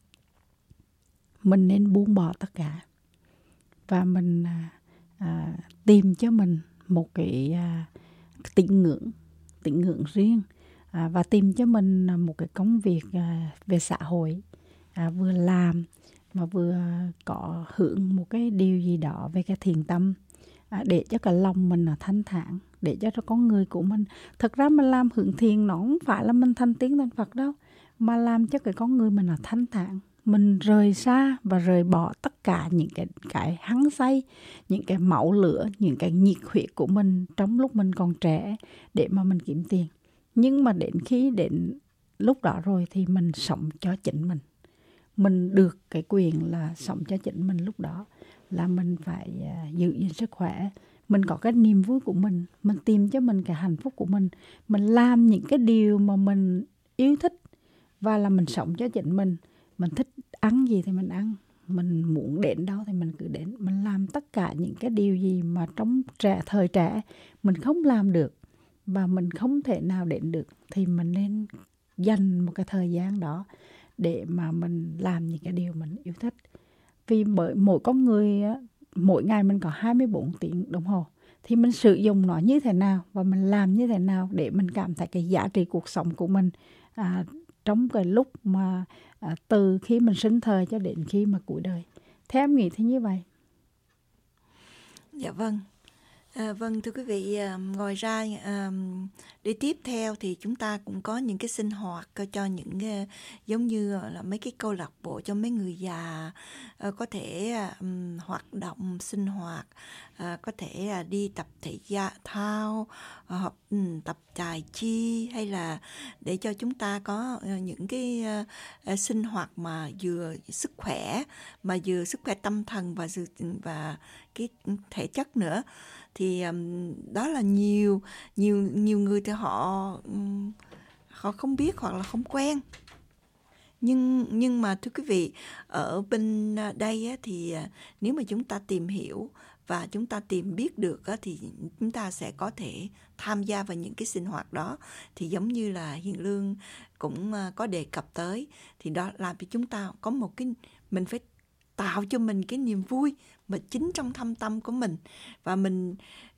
mình nên buông bỏ tất cả và mình à, à, tìm cho mình một cái à, tín ngưỡng, tín ngưỡng riêng, à, và tìm cho mình một cái công việc à, về xã hội, à, vừa làm mà vừa có hưởng một cái điều gì đó về cái thiện tâm, à, để cho cái lòng mình nó thanh thản, để cho cho con người của mình. Thật ra mình làm hưởng thiện nó không phải là mình thành tiếng thành Phật đâu, mà làm cho cái con người mình nó thanh thản, mình rời xa và rời bỏ tất cả những cái cái hăng say, những cái máu lửa, những cái nhiệt huyết của mình trong lúc mình còn trẻ để mà mình kiếm tiền. Nhưng mà đến khi đến lúc đó rồi thì mình sống cho chính mình. Mình được cái quyền là sống cho chính mình, lúc đó là mình phải uh, giữ gìn sức khỏe, mình có cái niềm vui của mình, mình tìm cho mình cái hạnh phúc của mình, mình làm những cái điều mà mình yêu thích và là mình sống cho chính mình. Mình thích ăn gì thì mình ăn, mình muốn đến đâu thì mình cứ đến, mình làm tất cả những cái điều gì mà trong trẻ thời trẻ mình không làm được và mình không thể nào đến được, thì mình nên dành một cái thời gian đó để mà mình làm những cái điều mình yêu thích. Vì bởi mỗi con người, mỗi ngày mình có hai mươi bốn tiếng đồng hồ, thì mình sử dụng nó như thế nào và mình làm như thế nào để mình cảm thấy cái giá trị cuộc sống của mình à, trong cái lúc mà à, từ khi mình sinh thời cho đến khi mà cuối đời. Theo em nghĩ thì như vậy. Dạ vâng. À, vâng thưa quý vị, à, ngoài ra à, đi tiếp theo thì chúng ta cũng có những cái sinh hoạt cho những uh, giống như là mấy cái câu lạc bộ cho mấy người già, uh, có thể um, hoạt động sinh hoạt, uh, có thể uh, đi tập thể gia thao, hoặc uh, um, tập tài chi, hay là để cho chúng ta có uh, những cái uh, uh, sinh hoạt mà vừa sức khỏe, mà vừa sức khỏe tâm thần và và cái thể chất nữa. Thì um, đó là nhiều nhiều nhiều người thì họ um, họ không biết hoặc là không quen. Nhưng nhưng mà thưa quý vị, ở bên đây á, thì nếu mà chúng ta tìm hiểu và chúng ta tìm biết được á, thì chúng ta sẽ có thể tham gia vào những cái sinh hoạt đó. Thì giống như là Hiền Lương cũng có đề cập tới, thì đó làm cho chúng ta có một cái, mình phải tạo cho mình cái niềm vui mà chính trong thâm tâm của mình, và mình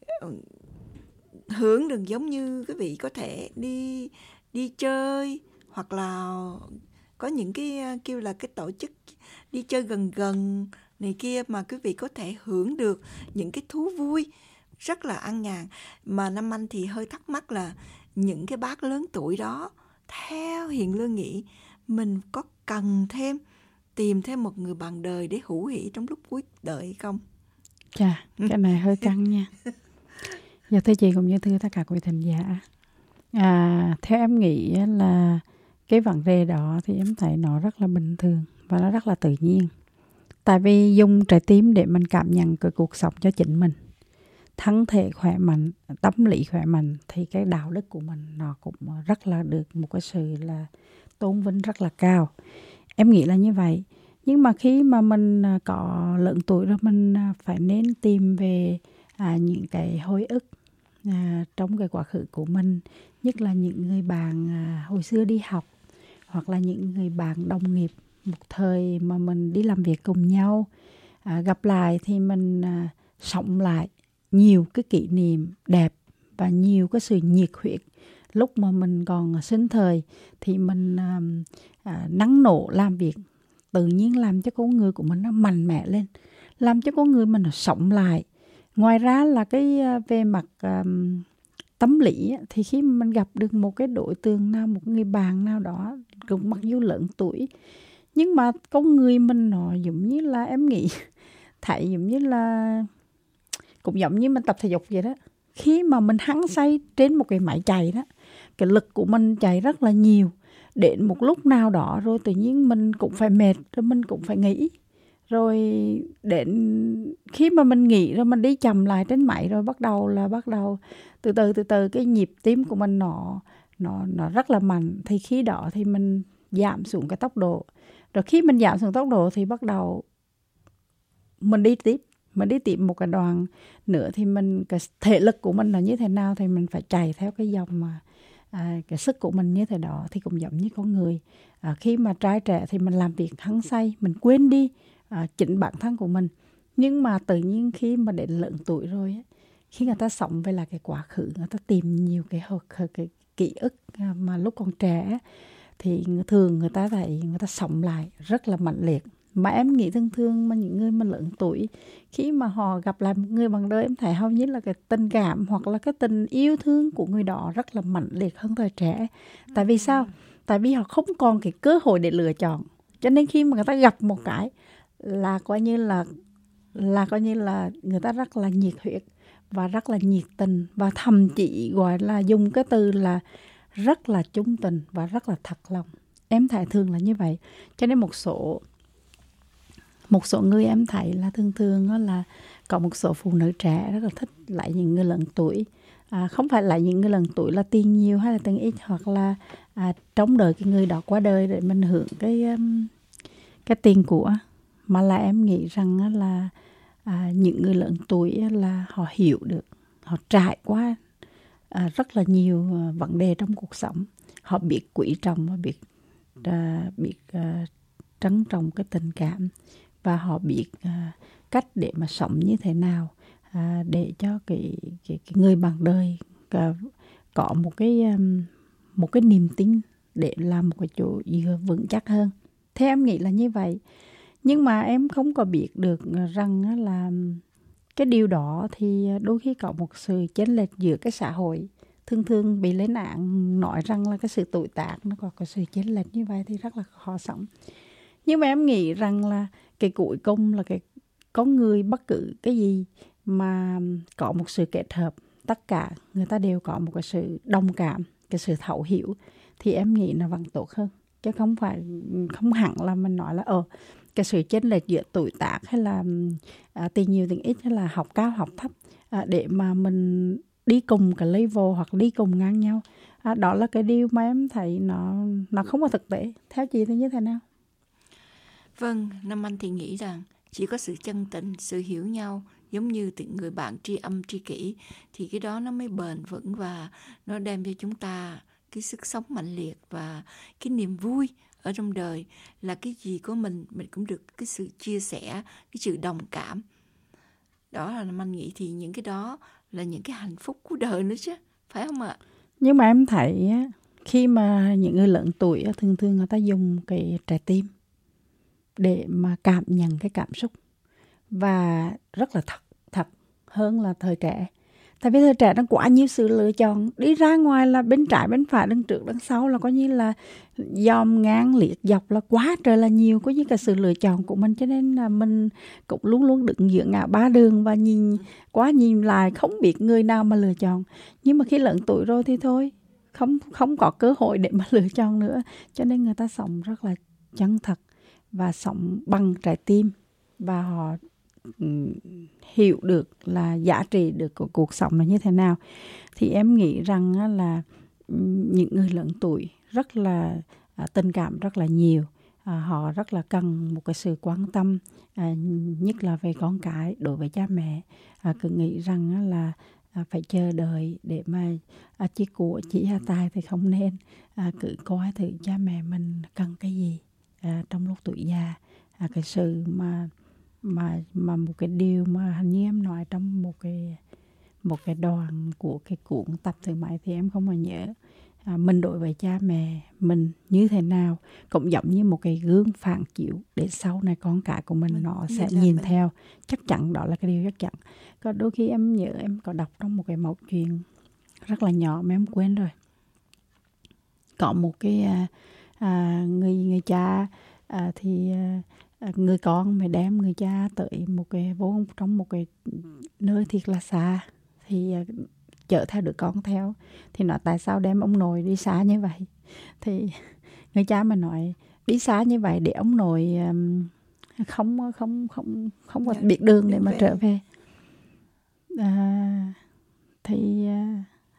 hưởng được giống như quý vị có thể đi đi chơi, hoặc là có những cái kêu là cái tổ chức đi chơi gần gần này kia mà quý vị có thể hưởng được những cái thú vui rất là an nhàn. Mà Nam Anh thì hơi thắc mắc là những cái bác lớn tuổi đó, theo Hiền Lương nghĩ mình có cần thêm tìm thêm một người bạn đời để hữu hỷ trong lúc cuối đời không? Chà, cái này hơi căng nha. Dạ thưa chị cũng như thưa tất cả quý thính giả, à, theo em nghĩ là cái vấn đề đó thì em thấy nó rất là bình thường và nó rất là tự nhiên. Tại vì dùng trái tim để mình cảm nhận cái cuộc sống cho chính mình, thân thể khỏe mạnh, tâm lý khỏe mạnh, thì cái đạo đức của mình nó cũng rất là được một cái sự là tôn vinh rất là cao. Em nghĩ là như vậy. Nhưng mà khi mà mình có lớn tuổi rồi, mình phải nên tìm về à, những cái hồi ức à, trong cái quá khứ của mình, nhất là những người bạn à, hồi xưa đi học, hoặc là những người bạn đồng nghiệp một thời mà mình đi làm việc cùng nhau, à, gặp lại thì mình à, sống lại nhiều cái kỷ niệm đẹp và nhiều cái sự nhiệt huyết lúc mà mình còn sinh thời. Thì mình à, à, năng nổ làm việc, tự nhiên làm cho con người của mình nó mạnh mẽ lên, làm cho con người mình nó sống lại. Ngoài ra là cái về mặt um, tâm lý, thì khi mình gặp được một cái đối tượng nào, một người bạn nào đó, cũng mặc dù lớn tuổi, nhưng mà con người mình nó giống như là, em nghĩ thấy giống như là cũng giống như mình tập thể dục vậy đó. Khi mà mình hăng say trên một cái máy chạy đó, cái lực của mình chạy rất là nhiều, đến một lúc nào đó rồi tự nhiên mình cũng phải mệt, rồi mình cũng phải nghỉ. Rồi đến khi mà mình nghỉ rồi mình đi chậm lại trên máy, rồi bắt đầu là bắt đầu từ từ từ từ cái nhịp tim của mình nó nó nó rất là mạnh, thì khi đó thì mình giảm xuống cái tốc độ. Rồi khi mình giảm xuống tốc độ thì bắt đầu mình đi tiếp, mình đi tiếp một cái đoạn nữa thì mình cái thể lực của mình là như thế nào thì mình phải chạy theo cái dòng mà à, cái sức của mình như thế đó. Thì cũng giống như con người, à, khi mà trai trẻ thì mình làm việc hăng say, mình quên đi à, chính bản thân của mình. Nhưng mà tự nhiên khi mà đến lớn tuổi rồi ấy, khi người ta sống về lại cái quá khứ, người ta tìm nhiều cái, cái, cái ký ức mà lúc còn trẻ thì thường người ta thấy người ta sống lại rất là mạnh liệt. Mà em nghĩ thường thường mà những người mà lớn tuổi, khi mà họ gặp lại một người bằng đời, em thấy hầu như là cái tình cảm hoặc là cái tình yêu thương của người đó rất là mạnh liệt hơn thời trẻ. Tại vì sao? Tại vì họ không còn cái cơ hội để lựa chọn. Cho nên khi mà người ta gặp một cái là coi như là là coi như là người ta rất là nhiệt huyết và rất là nhiệt tình, và thậm chí gọi là dùng cái từ là rất là chung tình và rất là thật lòng. Em thấy thường là như vậy. Cho nên một số một số người em thấy là thường thường là có một số phụ nữ trẻ rất là thích lại những người lớn tuổi. À, không phải là những người lớn tuổi là tiền nhiều hay là tiền ít, hoặc là à, trông đợi cái người đó qua đời để mình hưởng cái um, cái tiền của, mà là em nghĩ rằng là à, những người lớn tuổi là họ hiểu được, họ trải qua à, rất là nhiều à, vấn đề trong cuộc sống, họ biết quý trọng và biết à, biết à, trân trọng cái tình cảm, và họ biết à, cách để mà sống như thế nào à, để cho cái, cái, cái người bạn đời à, có một cái um, một cái niềm tin để làm một cái chỗ dựa vững chắc hơn. Thế em nghĩ là như vậy. Nhưng mà em không có biết được rằng là cái điều đó thì đôi khi có một sự chênh lệch giữa cái xã hội. Thường thường bị lên án nói rằng là cái sự tuổi tác nó có cái sự chênh lệch như vậy thì rất là khó sống. Nhưng mà em nghĩ rằng là cái cuối cùng là cái con người bất cứ cái gì mà có một sự kết hợp, tất cả người ta đều có một cái sự đồng cảm, cái sự thấu hiểu, thì em nghĩ nó vẫn tốt hơn. Chứ không phải không hẳn là mình nói là ờ cái sự chênh lệch giữa tuổi tác hay là à, tiền nhiều tiền ít hay là học cao học thấp à, để mà mình đi cùng cái level hoặc đi cùng ngang nhau, à, đó là cái điều mà em thấy nó nó không có thực tế. Theo chị thì như thế nào? Vâng, Nam Anh thì nghĩ rằng chỉ có sự chân tình, sự hiểu nhau, giống như những người bạn tri âm tri kỷ, thì cái đó nó mới bền vững và nó đem cho chúng ta cái sức sống mạnh liệt và cái niềm vui ở trong đời, là cái gì của mình mình cũng được cái sự chia sẻ, cái sự đồng cảm. Đó là Nam Anh nghĩ thì những cái đó là những cái hạnh phúc của đời nữa chứ, phải không ạ? Nhưng mà em thấy khi mà những người lớn tuổi thường thường người ta dùng cái trái tim để mà cảm nhận cái cảm xúc, và rất là thật thật hơn là thời trẻ. Tại vì thời trẻ nó quá nhiều sự lựa chọn, đi ra ngoài là bên trái bên phải bên trước bên sau là coi như là dòm ngang liệt dọc là quá trời là nhiều, có như cả sự lựa chọn của mình, cho nên là mình cũng luôn luôn đứng giữa ngã ba đường và nhìn quá nhìn lại không biết người nào mà lựa chọn. Nhưng mà khi lớn tuổi rồi thì thôi, không không có cơ hội để mà lựa chọn nữa, cho nên người ta sống rất là chân thật và sống bằng trái tim, và họ um, hiểu được là giá trị được của cuộc sống là như thế nào. Thì em nghĩ rằng là những người lớn tuổi rất là à, tình cảm rất là nhiều, à, họ rất là cần một cái sự quan tâm, à, nhất là về con cái. Đối với cha mẹ à, cứ nghĩ rằng là à, phải chờ đợi để mà à, chỉ của chỉ hà tài thì không nên, à, cứ coi thử cha mẹ mình cần cái gì à, trong lúc tuổi già. À, cái sự mà mà mà một cái điều mà hình như em nói trong một cái một cái đoạn của cái cuốn tập thứ mấy thì em không còn nhớ, à, mình đối với cha mẹ mình như thế nào cũng giống như một cái gương phản chiếu để sau này con cái của mình, mình nó sẽ nhìn mình. Theo chắc chắn đó là cái điều chắc chắn. Có đôi khi em nhớ em có đọc trong một cái mẩu chuyện rất là nhỏ mà em quên rồi. Có một cái à, à, người người cha à, thì à, người con mới đem người cha tới một cái vô trong một cái nơi thiệt là xa, thì uh, chở theo đứa con theo. Thì nói tại sao đem ông nội đi xa như vậy, thì người cha mà nói đi xa như vậy để ông nội um, không không không không có biết đường để mà trở về. À, thì uh,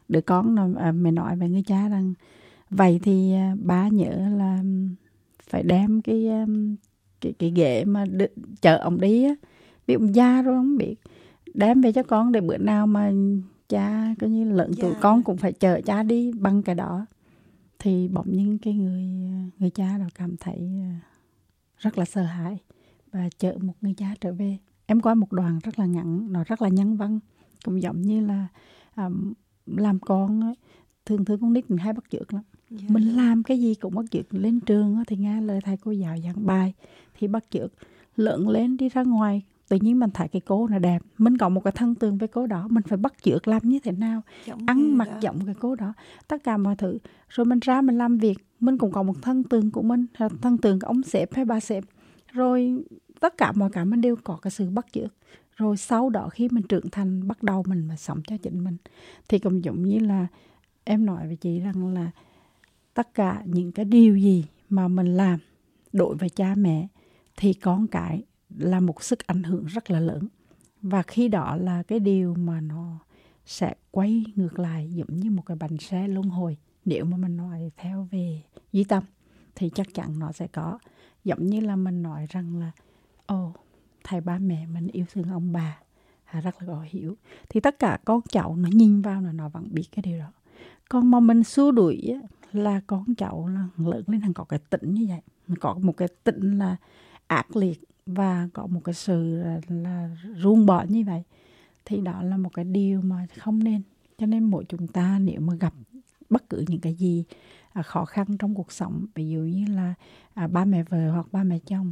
đứa con nó, à, mẹ nói với người cha rằng vậy thì à, ba nhớ là phải đem cái cái cái ghế mà đ- chở ông đi á, bị ông già rồi không biết, đem về cho con để bữa nào mà cha coi như lớn tuổi Dạ. con cũng phải chở cha đi bằng cái đó. Thì bỗng nhiên cái người người cha đó cảm thấy rất là sợ hãi và chở một người cha trở về. Em coi một đoạn rất là ngắn, nó rất là nhân văn, cũng giống như là à, làm con ấy, thường thường con nít mình hay bắt chước lắm. Dạ. Mình làm cái gì cũng bắt chước. Lên trường thì nghe lời thầy cô giáo giảng bài thì bắt chước. Lớn lên đi ra ngoài, tự nhiên mình thấy cái cô nó đẹp, mình có một cái thân tượng với cô đó, mình phải bắt chước làm như thế nào, Giống ăn như mặc đó. giống cái cô đó, tất cả mọi thứ. Rồi mình ra mình làm việc, mình cũng có một thân tượng của mình, thân tượng của ông sếp hay bà sếp. Rồi tất cả mọi cái mình đều có cái sự bắt chước. Rồi sau đó khi mình trưởng thành, bắt đầu mình mà sống cho chính mình. Thì cũng giống như là em nói với chị rằng là tất cả những cái điều gì mà mình làm đối với cha mẹ thì con cái là một sức ảnh hưởng rất là lớn. Và khi đó là cái điều mà nó sẽ quay ngược lại giống như một cái bánh xe luân hồi. Nếu mà mình nói theo về duy tâm thì chắc chắn nó sẽ có. Giống như là mình nói rằng là ồ, oh, thầy ba mẹ mình yêu thương ông bà, à, rất là có hiểu. Thì tất cả con cháu nó nhìn vào là nó vẫn biết cái điều đó. Còn mà mình xua đuổi á, là con cháu là lớn lên thằng có cái tĩnh như vậy. Có một cái tĩnh là ác liệt và có một cái sự là, là ruồng bỏ như vậy. Thì đó là một cái điều mà không nên. Cho nên mỗi chúng ta nếu mà gặp bất cứ những cái gì à, khó khăn trong cuộc sống, ví dụ như là à, ba mẹ vợ hoặc ba mẹ chồng,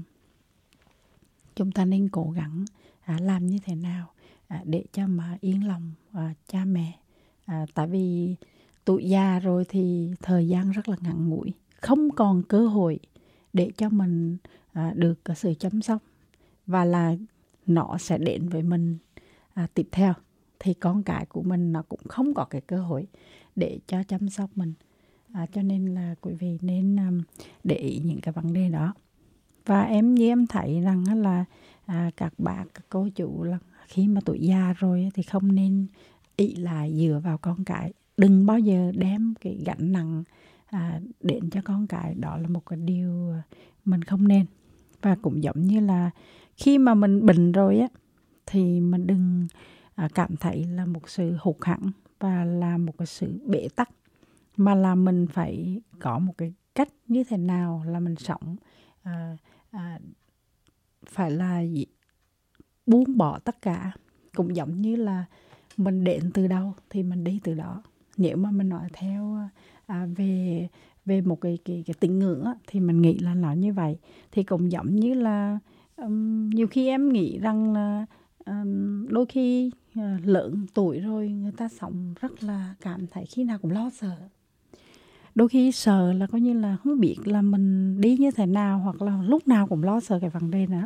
chúng ta nên cố gắng à, làm như thế nào à, để cho mà yên lòng à, cha mẹ. À, tại vì tuổi già rồi thì thời gian rất là ngắn ngủi, không còn cơ hội để cho mình à, được sự chăm sóc, và là nó sẽ đến với mình à, tiếp theo thì con cái của mình nó cũng không có cái cơ hội để cho chăm sóc mình. À, cho nên là quý vị nên um, để ý những cái vấn đề đó. Và em như em thấy rằng là à, các bác, các cô chú là khi mà tuổi già rồi thì không nên ỷ lại dựa vào con cái. Đừng bao giờ đem cái gánh nặng à, đến cho con cái. Đó là một cái điều mình không nên. Và cũng giống như là khi mà mình bệnh rồi á, thì mình đừng à, cảm thấy là một sự hụt hẫng và là một cái sự bế tắc, mà là mình phải có một cái cách như thế nào là mình sống à, à, phải là gì? Buông bỏ tất cả. Cũng giống như là mình đến từ đâu thì mình đi từ đó. Nếu mà mình nói theo à, về về một cái cái cái tín ngưỡng á, thì mình nghĩ là nó như vậy. Thì cũng giống như là um, nhiều khi em nghĩ rằng là um, đôi khi uh, lớn tuổi rồi người ta sống rất là cảm thấy khi nào cũng lo sợ. Đôi khi sợ là coi như là không biết là mình đi như thế nào, hoặc là lúc nào cũng lo sợ cái vấn đề đó.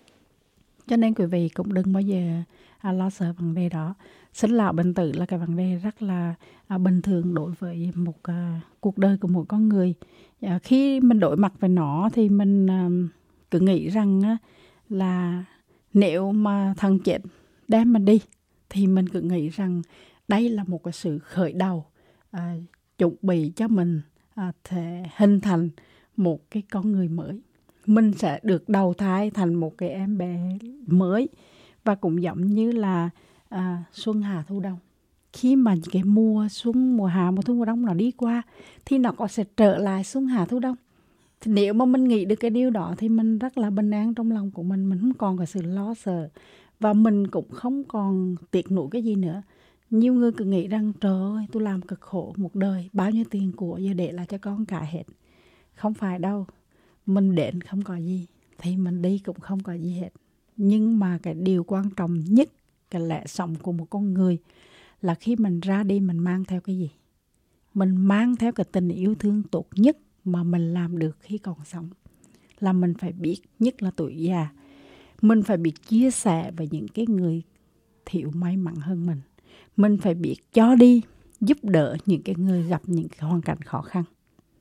Cho nên quý vị cũng đừng bao giờ à, lo sợ vấn đề đó. Sinh lão bệnh tử là cái vấn đề rất là à, bình thường đối với một à, cuộc đời của một con người. À, khi mình đối mặt với nó thì mình à, cứ nghĩ rằng á, là nếu mà thằng chết đem mình đi thì mình cứ nghĩ rằng đây là một cái sự khởi đầu à, chuẩn bị cho mình à, thể hình thành một cái con người mới. Mình sẽ được đầu thai thành một cái em bé mới. Và cũng giống như là à, xuân hạ thu đông. Khi mà cái mùa xuân, mùa hạ, mùa thu, mùa đông nó đi qua thì nó có sẽ trở lại xuân hạ thu đông. Thì nếu mà mình nghĩ được cái điều đó thì mình rất là bình an trong lòng của mình. Mình không còn cái sự lo sợ. Và mình cũng không còn tiếc nuối cái gì nữa. Nhiều người cứ nghĩ rằng trời ơi, tôi làm cực khổ một đời, bao nhiêu tiền của giờ để lại cho con cả hết. Không phải đâu. Mình đến không có gì thì mình đi cũng không có gì hết. Nhưng mà cái điều quan trọng nhất, cái lẽ sống của một con người là khi mình ra đi mình mang theo cái gì? Mình mang theo cái tình yêu thương tốt nhất mà mình làm được khi còn sống. Là mình phải biết, nhất là tuổi già, mình phải biết chia sẻ với những cái người thiếu may mắn hơn mình. Mình phải biết cho đi, giúp đỡ những cái người gặp những cái hoàn cảnh khó khăn.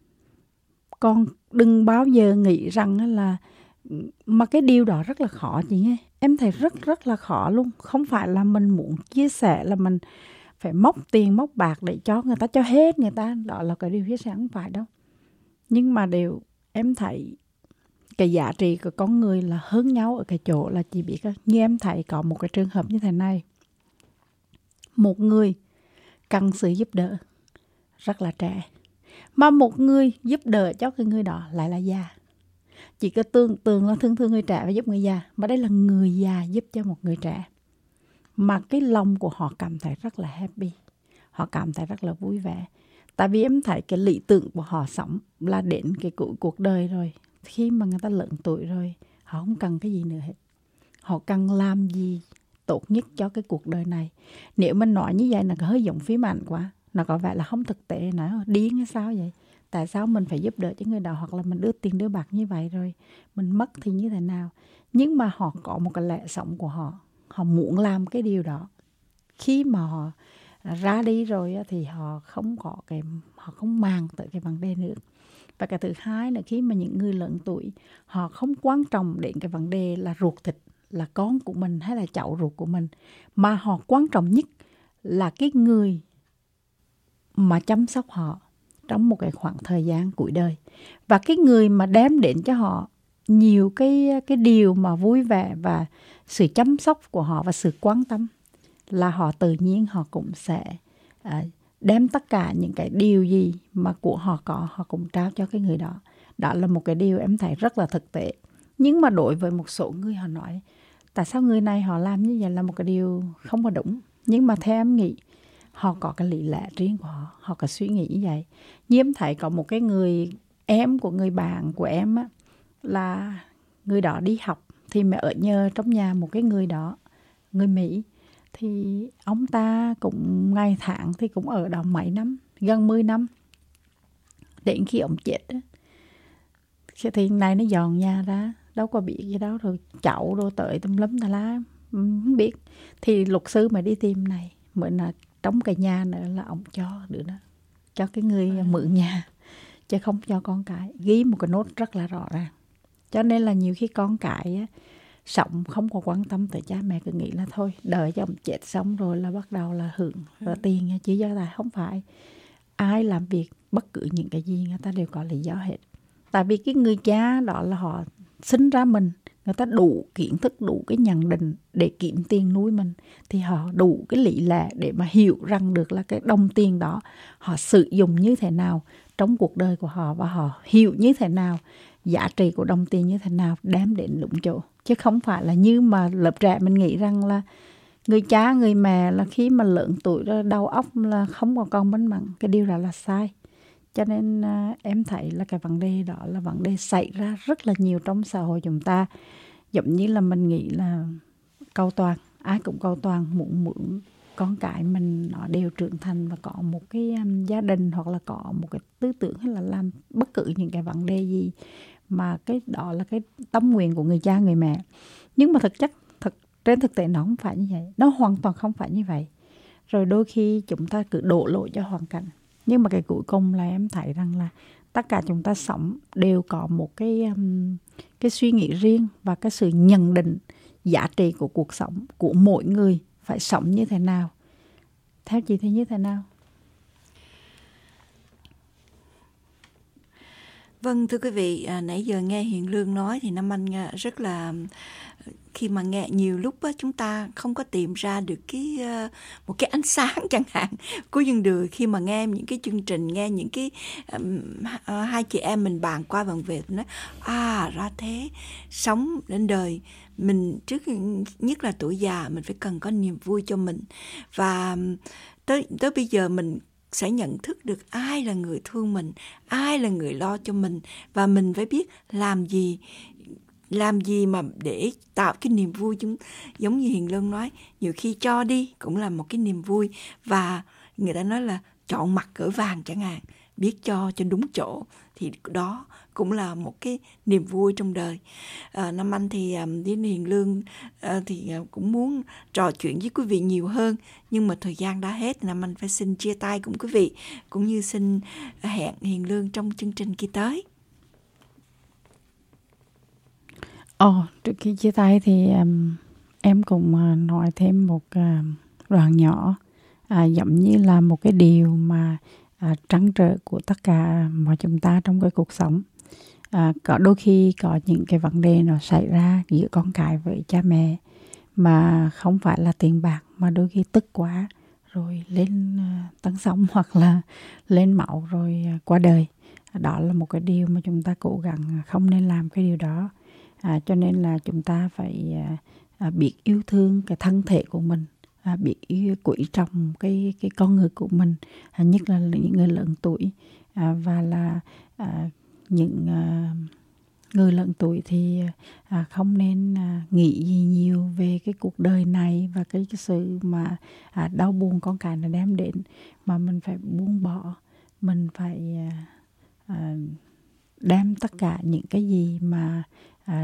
Con đừng bao giờ nghĩ rằng là mà cái điều đó rất là khó chị nghe. Em thấy rất rất là khó luôn. Không phải là mình muốn chia sẻ là mình phải móc tiền móc bạc để cho người ta cho hết người ta, đó là cái điều hiếu sáng không phải đâu. Nhưng mà điều em thấy cái giá trị của con người là hơn nhau ở cái chỗ là chị biết, như em thấy có một cái trường hợp như thế này. Một người cần sự giúp đỡ rất là trẻ, mà một người giúp đỡ cho cái người đó lại là già. Chỉ có tưởng tượng là thương thương người trẻ và giúp người già, mà đây là người già giúp cho một người trẻ. Mà cái lòng của họ cảm thấy rất là happy, họ cảm thấy rất là vui vẻ. Tại vì em thấy cái lý tưởng của họ sống là đến cái cuối cuộc đời rồi. Khi mà người ta lớn tuổi rồi, họ không cần cái gì nữa hết. Họ cần làm gì tốt nhất cho cái cuộc đời này. Nếu mình nói như vậy là hơi giống phim ảnh quá, nó có vẻ là không thực tế, nó điên hay sao vậy? Tại sao mình phải giúp đỡ cho người đó, hoặc là mình đưa tiền đưa bạc như vậy rồi mình mất thì như thế nào? Nhưng mà họ có một cái lẽ sống của họ, họ muốn làm cái điều đó. Khi mà họ ra đi rồi thì họ không có cái, họ không màng tới cái vấn đề nữa. Và cái thứ hai là khi mà những người lớn tuổi, họ không quan trọng đến cái vấn đề là ruột thịt, là con của mình hay là cháu ruột của mình, mà họ quan trọng nhất là cái người mà chăm sóc họ trong một cái khoảng thời gian cuối đời. Và cái người mà đem đến cho họ nhiều cái, cái điều mà vui vẻ và sự chăm sóc của họ và sự quan tâm, là họ tự nhiên họ cũng sẽ à, đem tất cả những cái điều gì mà của họ có, họ cũng trao cho cái người đó. Đó là một cái điều em thấy rất là thực tế. Nhưng mà đối với một số người họ nói, tại sao người này họ làm như vậy là một cái điều không có đúng. Nhưng mà theo em nghĩ, họ có cái lý lẽ riêng của họ, họ có suy nghĩ như vậy. Như em thấy có một cái người em của người bạn của em á, là người đó đi học thì mẹ ở nhờ trong nhà một cái người đó, người Mỹ. Thì ông ta cũng ngày tháng thì cũng ở đó mấy năm, gần mười năm. Đến khi ông chết á, thì này nó dọn nhà ra, đâu có biết gì đâu, rồi cháu rồi tới tùm lum tà lá, không biết. Thì luật sư mà đi tìm này, mới là trong cái nhà nữa là ông cho đứa đó, cho cái người mượn nhà, chứ không cho con cái. Ghi một cái nốt rất là rõ ràng. Cho nên là nhiều khi con cái á, sống không có quan tâm tới cha mẹ, cứ nghĩ là thôi đợi cho ông chết xong rồi là bắt đầu là hưởng rồi tiền chỉ do là không phải. Ai làm việc bất cứ những cái gì người ta đều có lý do hết. Tại vì cái người cha đó là họ sinh ra mình, người ta đủ kiến thức, đủ cái nhận định để kiếm tiền nuôi mình, thì họ đủ cái lý lẽ để mà hiểu rằng được là cái đồng tiền đó họ sử dụng như thế nào trong cuộc đời của họ, và họ hiểu như thế nào giá trị của đồng tiền như thế nào đem đến đúng chỗ. Chứ không phải là như mà lớp trẻ mình nghĩ rằng là người cha, người mẹ là khi mà lớn tuổi rồi đầu óc là không có còn minh mẫn. Cái điều đó là sai. Cho nên uh, em thấy là cái vấn đề đó là vấn đề xảy ra rất là nhiều trong xã hội chúng ta. Giống như là mình nghĩ là cầu toàn, ai cũng cầu toàn muốn muốn con cái mình nó đều trưởng thành và có một cái um, gia đình, hoặc là có một cái tư tưởng, hay là làm bất cứ những cái vấn đề gì mà cái đó là cái tâm nguyện của người cha người mẹ. Nhưng mà thực chất thực trên thực tế nó không phải như vậy, nó hoàn toàn không phải như vậy. Rồi đôi khi chúng ta cứ đổ lỗi cho hoàn cảnh. Nhưng mà cái cuối cùng là em thấy rằng là tất cả chúng ta sống đều có một cái um, cái suy nghĩ riêng và cái sự nhận định giá trị của cuộc sống của mỗi người phải sống như thế nào. Theo chị thì như thế nào? Vâng, thưa quý vị, à, nãy giờ nghe Hiền Lương nói thì Nam Anh rất là, khi mà nghe nhiều lúc á, chúng ta không có tìm ra được cái uh, một cái ánh sáng chẳng hạn của dân đời. Khi mà nghe những cái chương trình, nghe những cái um, uh, hai chị em mình bàn qua bàn về, nói à ra thế, sống đến đời mình trước nhất là tuổi già mình phải cần có niềm vui cho mình, và tới tới bây giờ mình sẽ nhận thức được ai là người thương mình, ai là người lo cho mình, và mình phải biết làm gì làm gì mà để tạo cái niềm vui. Chúng giống như Hiền Lương nói, nhiều khi cho đi cũng là một cái niềm vui, và người ta nói là chọn mặt cỡ vàng chẳng hạn, biết cho cho đúng chỗ thì đó cũng là một cái niềm vui trong đời. À, Nam Anh thì với Hiền Lương à, thì cũng muốn trò chuyện với quý vị nhiều hơn, nhưng mà thời gian đã hết, Nam Anh phải xin chia tay cùng quý vị, cũng như xin hẹn Hiền Lương trong chương trình kỳ tới. Ồ, oh, trước khi chia tay thì um, em cũng uh, nói thêm một uh, đoạn nhỏ. à, giống như là một cái điều mà à, trăn trở của tất cả mọi chúng ta trong cái cuộc sống. À, có đôi khi có những cái vấn đề nó xảy ra giữa con cái với cha mẹ mà không phải là tiền bạc, mà đôi khi tức quá rồi lên uh, tấn sống hoặc là lên máu rồi uh, qua đời. Đó là một cái điều mà chúng ta cố gắng không nên làm cái điều đó. À, cho nên là chúng ta phải uh, uh, biết yêu thương cái thân thể của mình, à, biết yêu quý trọng cái cái con người của mình, à, nhất là những người lớn tuổi, à, và là à, những à, người lớn tuổi thì à, không nên à, nghĩ gì nhiều về cái cuộc đời này và cái, cái sự mà à, đau buồn con cái nó đem đến, mà mình phải buông bỏ, mình phải à, à, đem tất cả những cái gì mà à,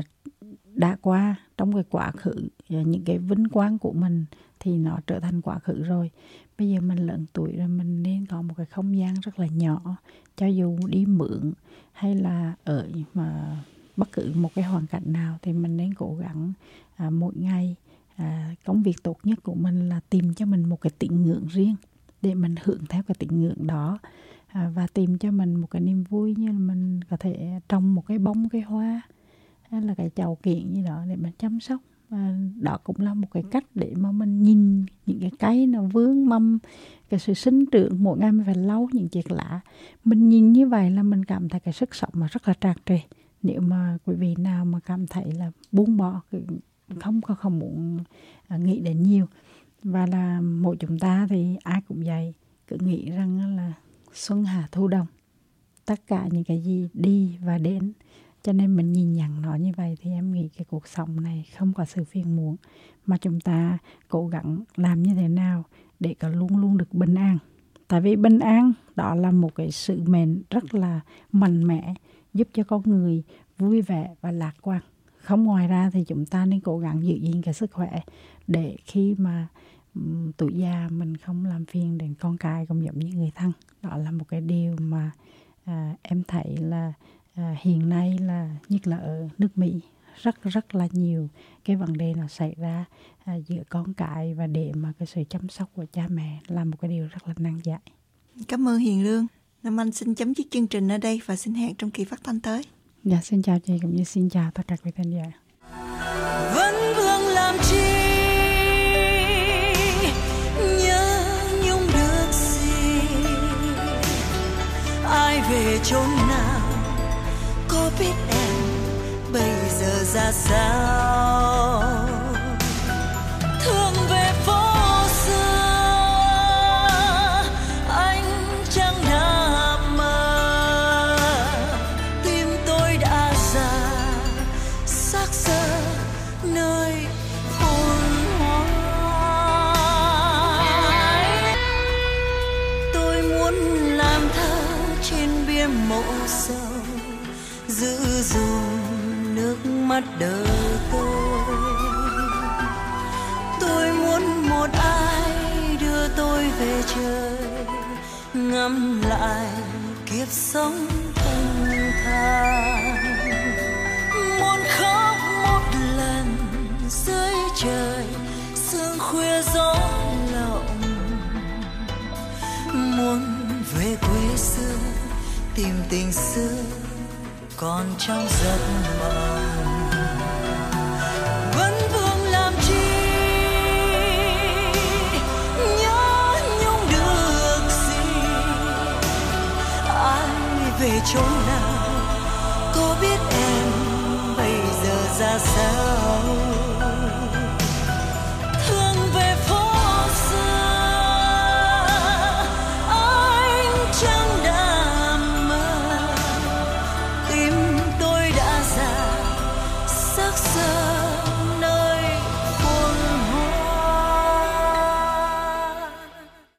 đã qua trong cái quá khứ, những cái vinh quang của mình thì nó trở thành quá khứ rồi. Bây giờ mình lớn tuổi rồi, mình nên có một cái không gian rất là nhỏ, cho dù đi mượn hay là ở mà bất cứ một cái hoàn cảnh nào thì mình nên cố gắng à, mỗi ngày à, công việc tốt nhất của mình là tìm cho mình một cái tín ngưỡng riêng để mình hưởng theo cái tín ngưỡng đó, à, và tìm cho mình một cái niềm vui, như là mình có thể trồng một cái bông cái hoa hay là cái chậu kiện gì đó để mình chăm sóc. À, đó cũng là một cái cách để mà mình nhìn những cái cây nó vướng mâm, cái sự sinh trưởng, mỗi ngày mình phải lau những chiếc lá. Mình nhìn như vậy là mình cảm thấy cái sức sống mà rất là tràn trề. Nếu mà quý vị nào mà cảm thấy là buông bỏ, không không, không muốn nghĩ đến nhiều, và là mỗi chúng ta thì ai cũng vậy, cứ nghĩ rằng là xuân hạ thu đông, tất cả những cái gì đi và đến, cho nên mình nhìn nhận nó như vậy thì em nghĩ cái cuộc sống này không có sự phiền muộn, mà chúng ta cố gắng làm như thế nào để có luôn luôn được bình an. Tại vì bình an đó là một cái sự mệnh rất là mạnh mẽ, giúp cho con người vui vẻ và lạc quan. Không ngoài ra thì chúng ta nên cố gắng giữ gìn cái sức khỏe để khi mà um, tuổi già mình không làm phiền đến con cái cũng giống như người thân. Đó là một cái điều mà à, em thấy là à, hiện nay là nhất là ở nước Mỹ rất rất là nhiều cái vấn đề nó xảy ra à, giữa con cái, và để mà cái sự chăm sóc của cha mẹ là một cái điều rất là nan giải. Cảm ơn Hiền Lương. Nam Anh xin chấm dứt chương trình ở đây và xin hẹn trong kỳ phát thanh tới. Dạ, xin chào chị cũng như xin chào tất cả quý khán giả. Vẫn vương làm chi nhớ nhung được gì, ai về chốn nào có biết em bây giờ ra sao. Thương về phố xưa anh chẳng đã mơ, tim tôi đã già xác xơ nơi phồn hoa. Tôi muốn làm thơ trên bia mộ sầu, giữ dùm nước mắt đời tôi. Tôi muốn một ai đưa tôi về trời, ngắm lại kiếp sống thanh thang. Muốn khóc một lần dưới trời sương khuya gió lộng, muốn về quê xưa tìm tình xưa còn trong giấc mộng. Vẫn vương làm chi nhớ nhung được gì, ai về chốn nào có biết em bây giờ ra sao.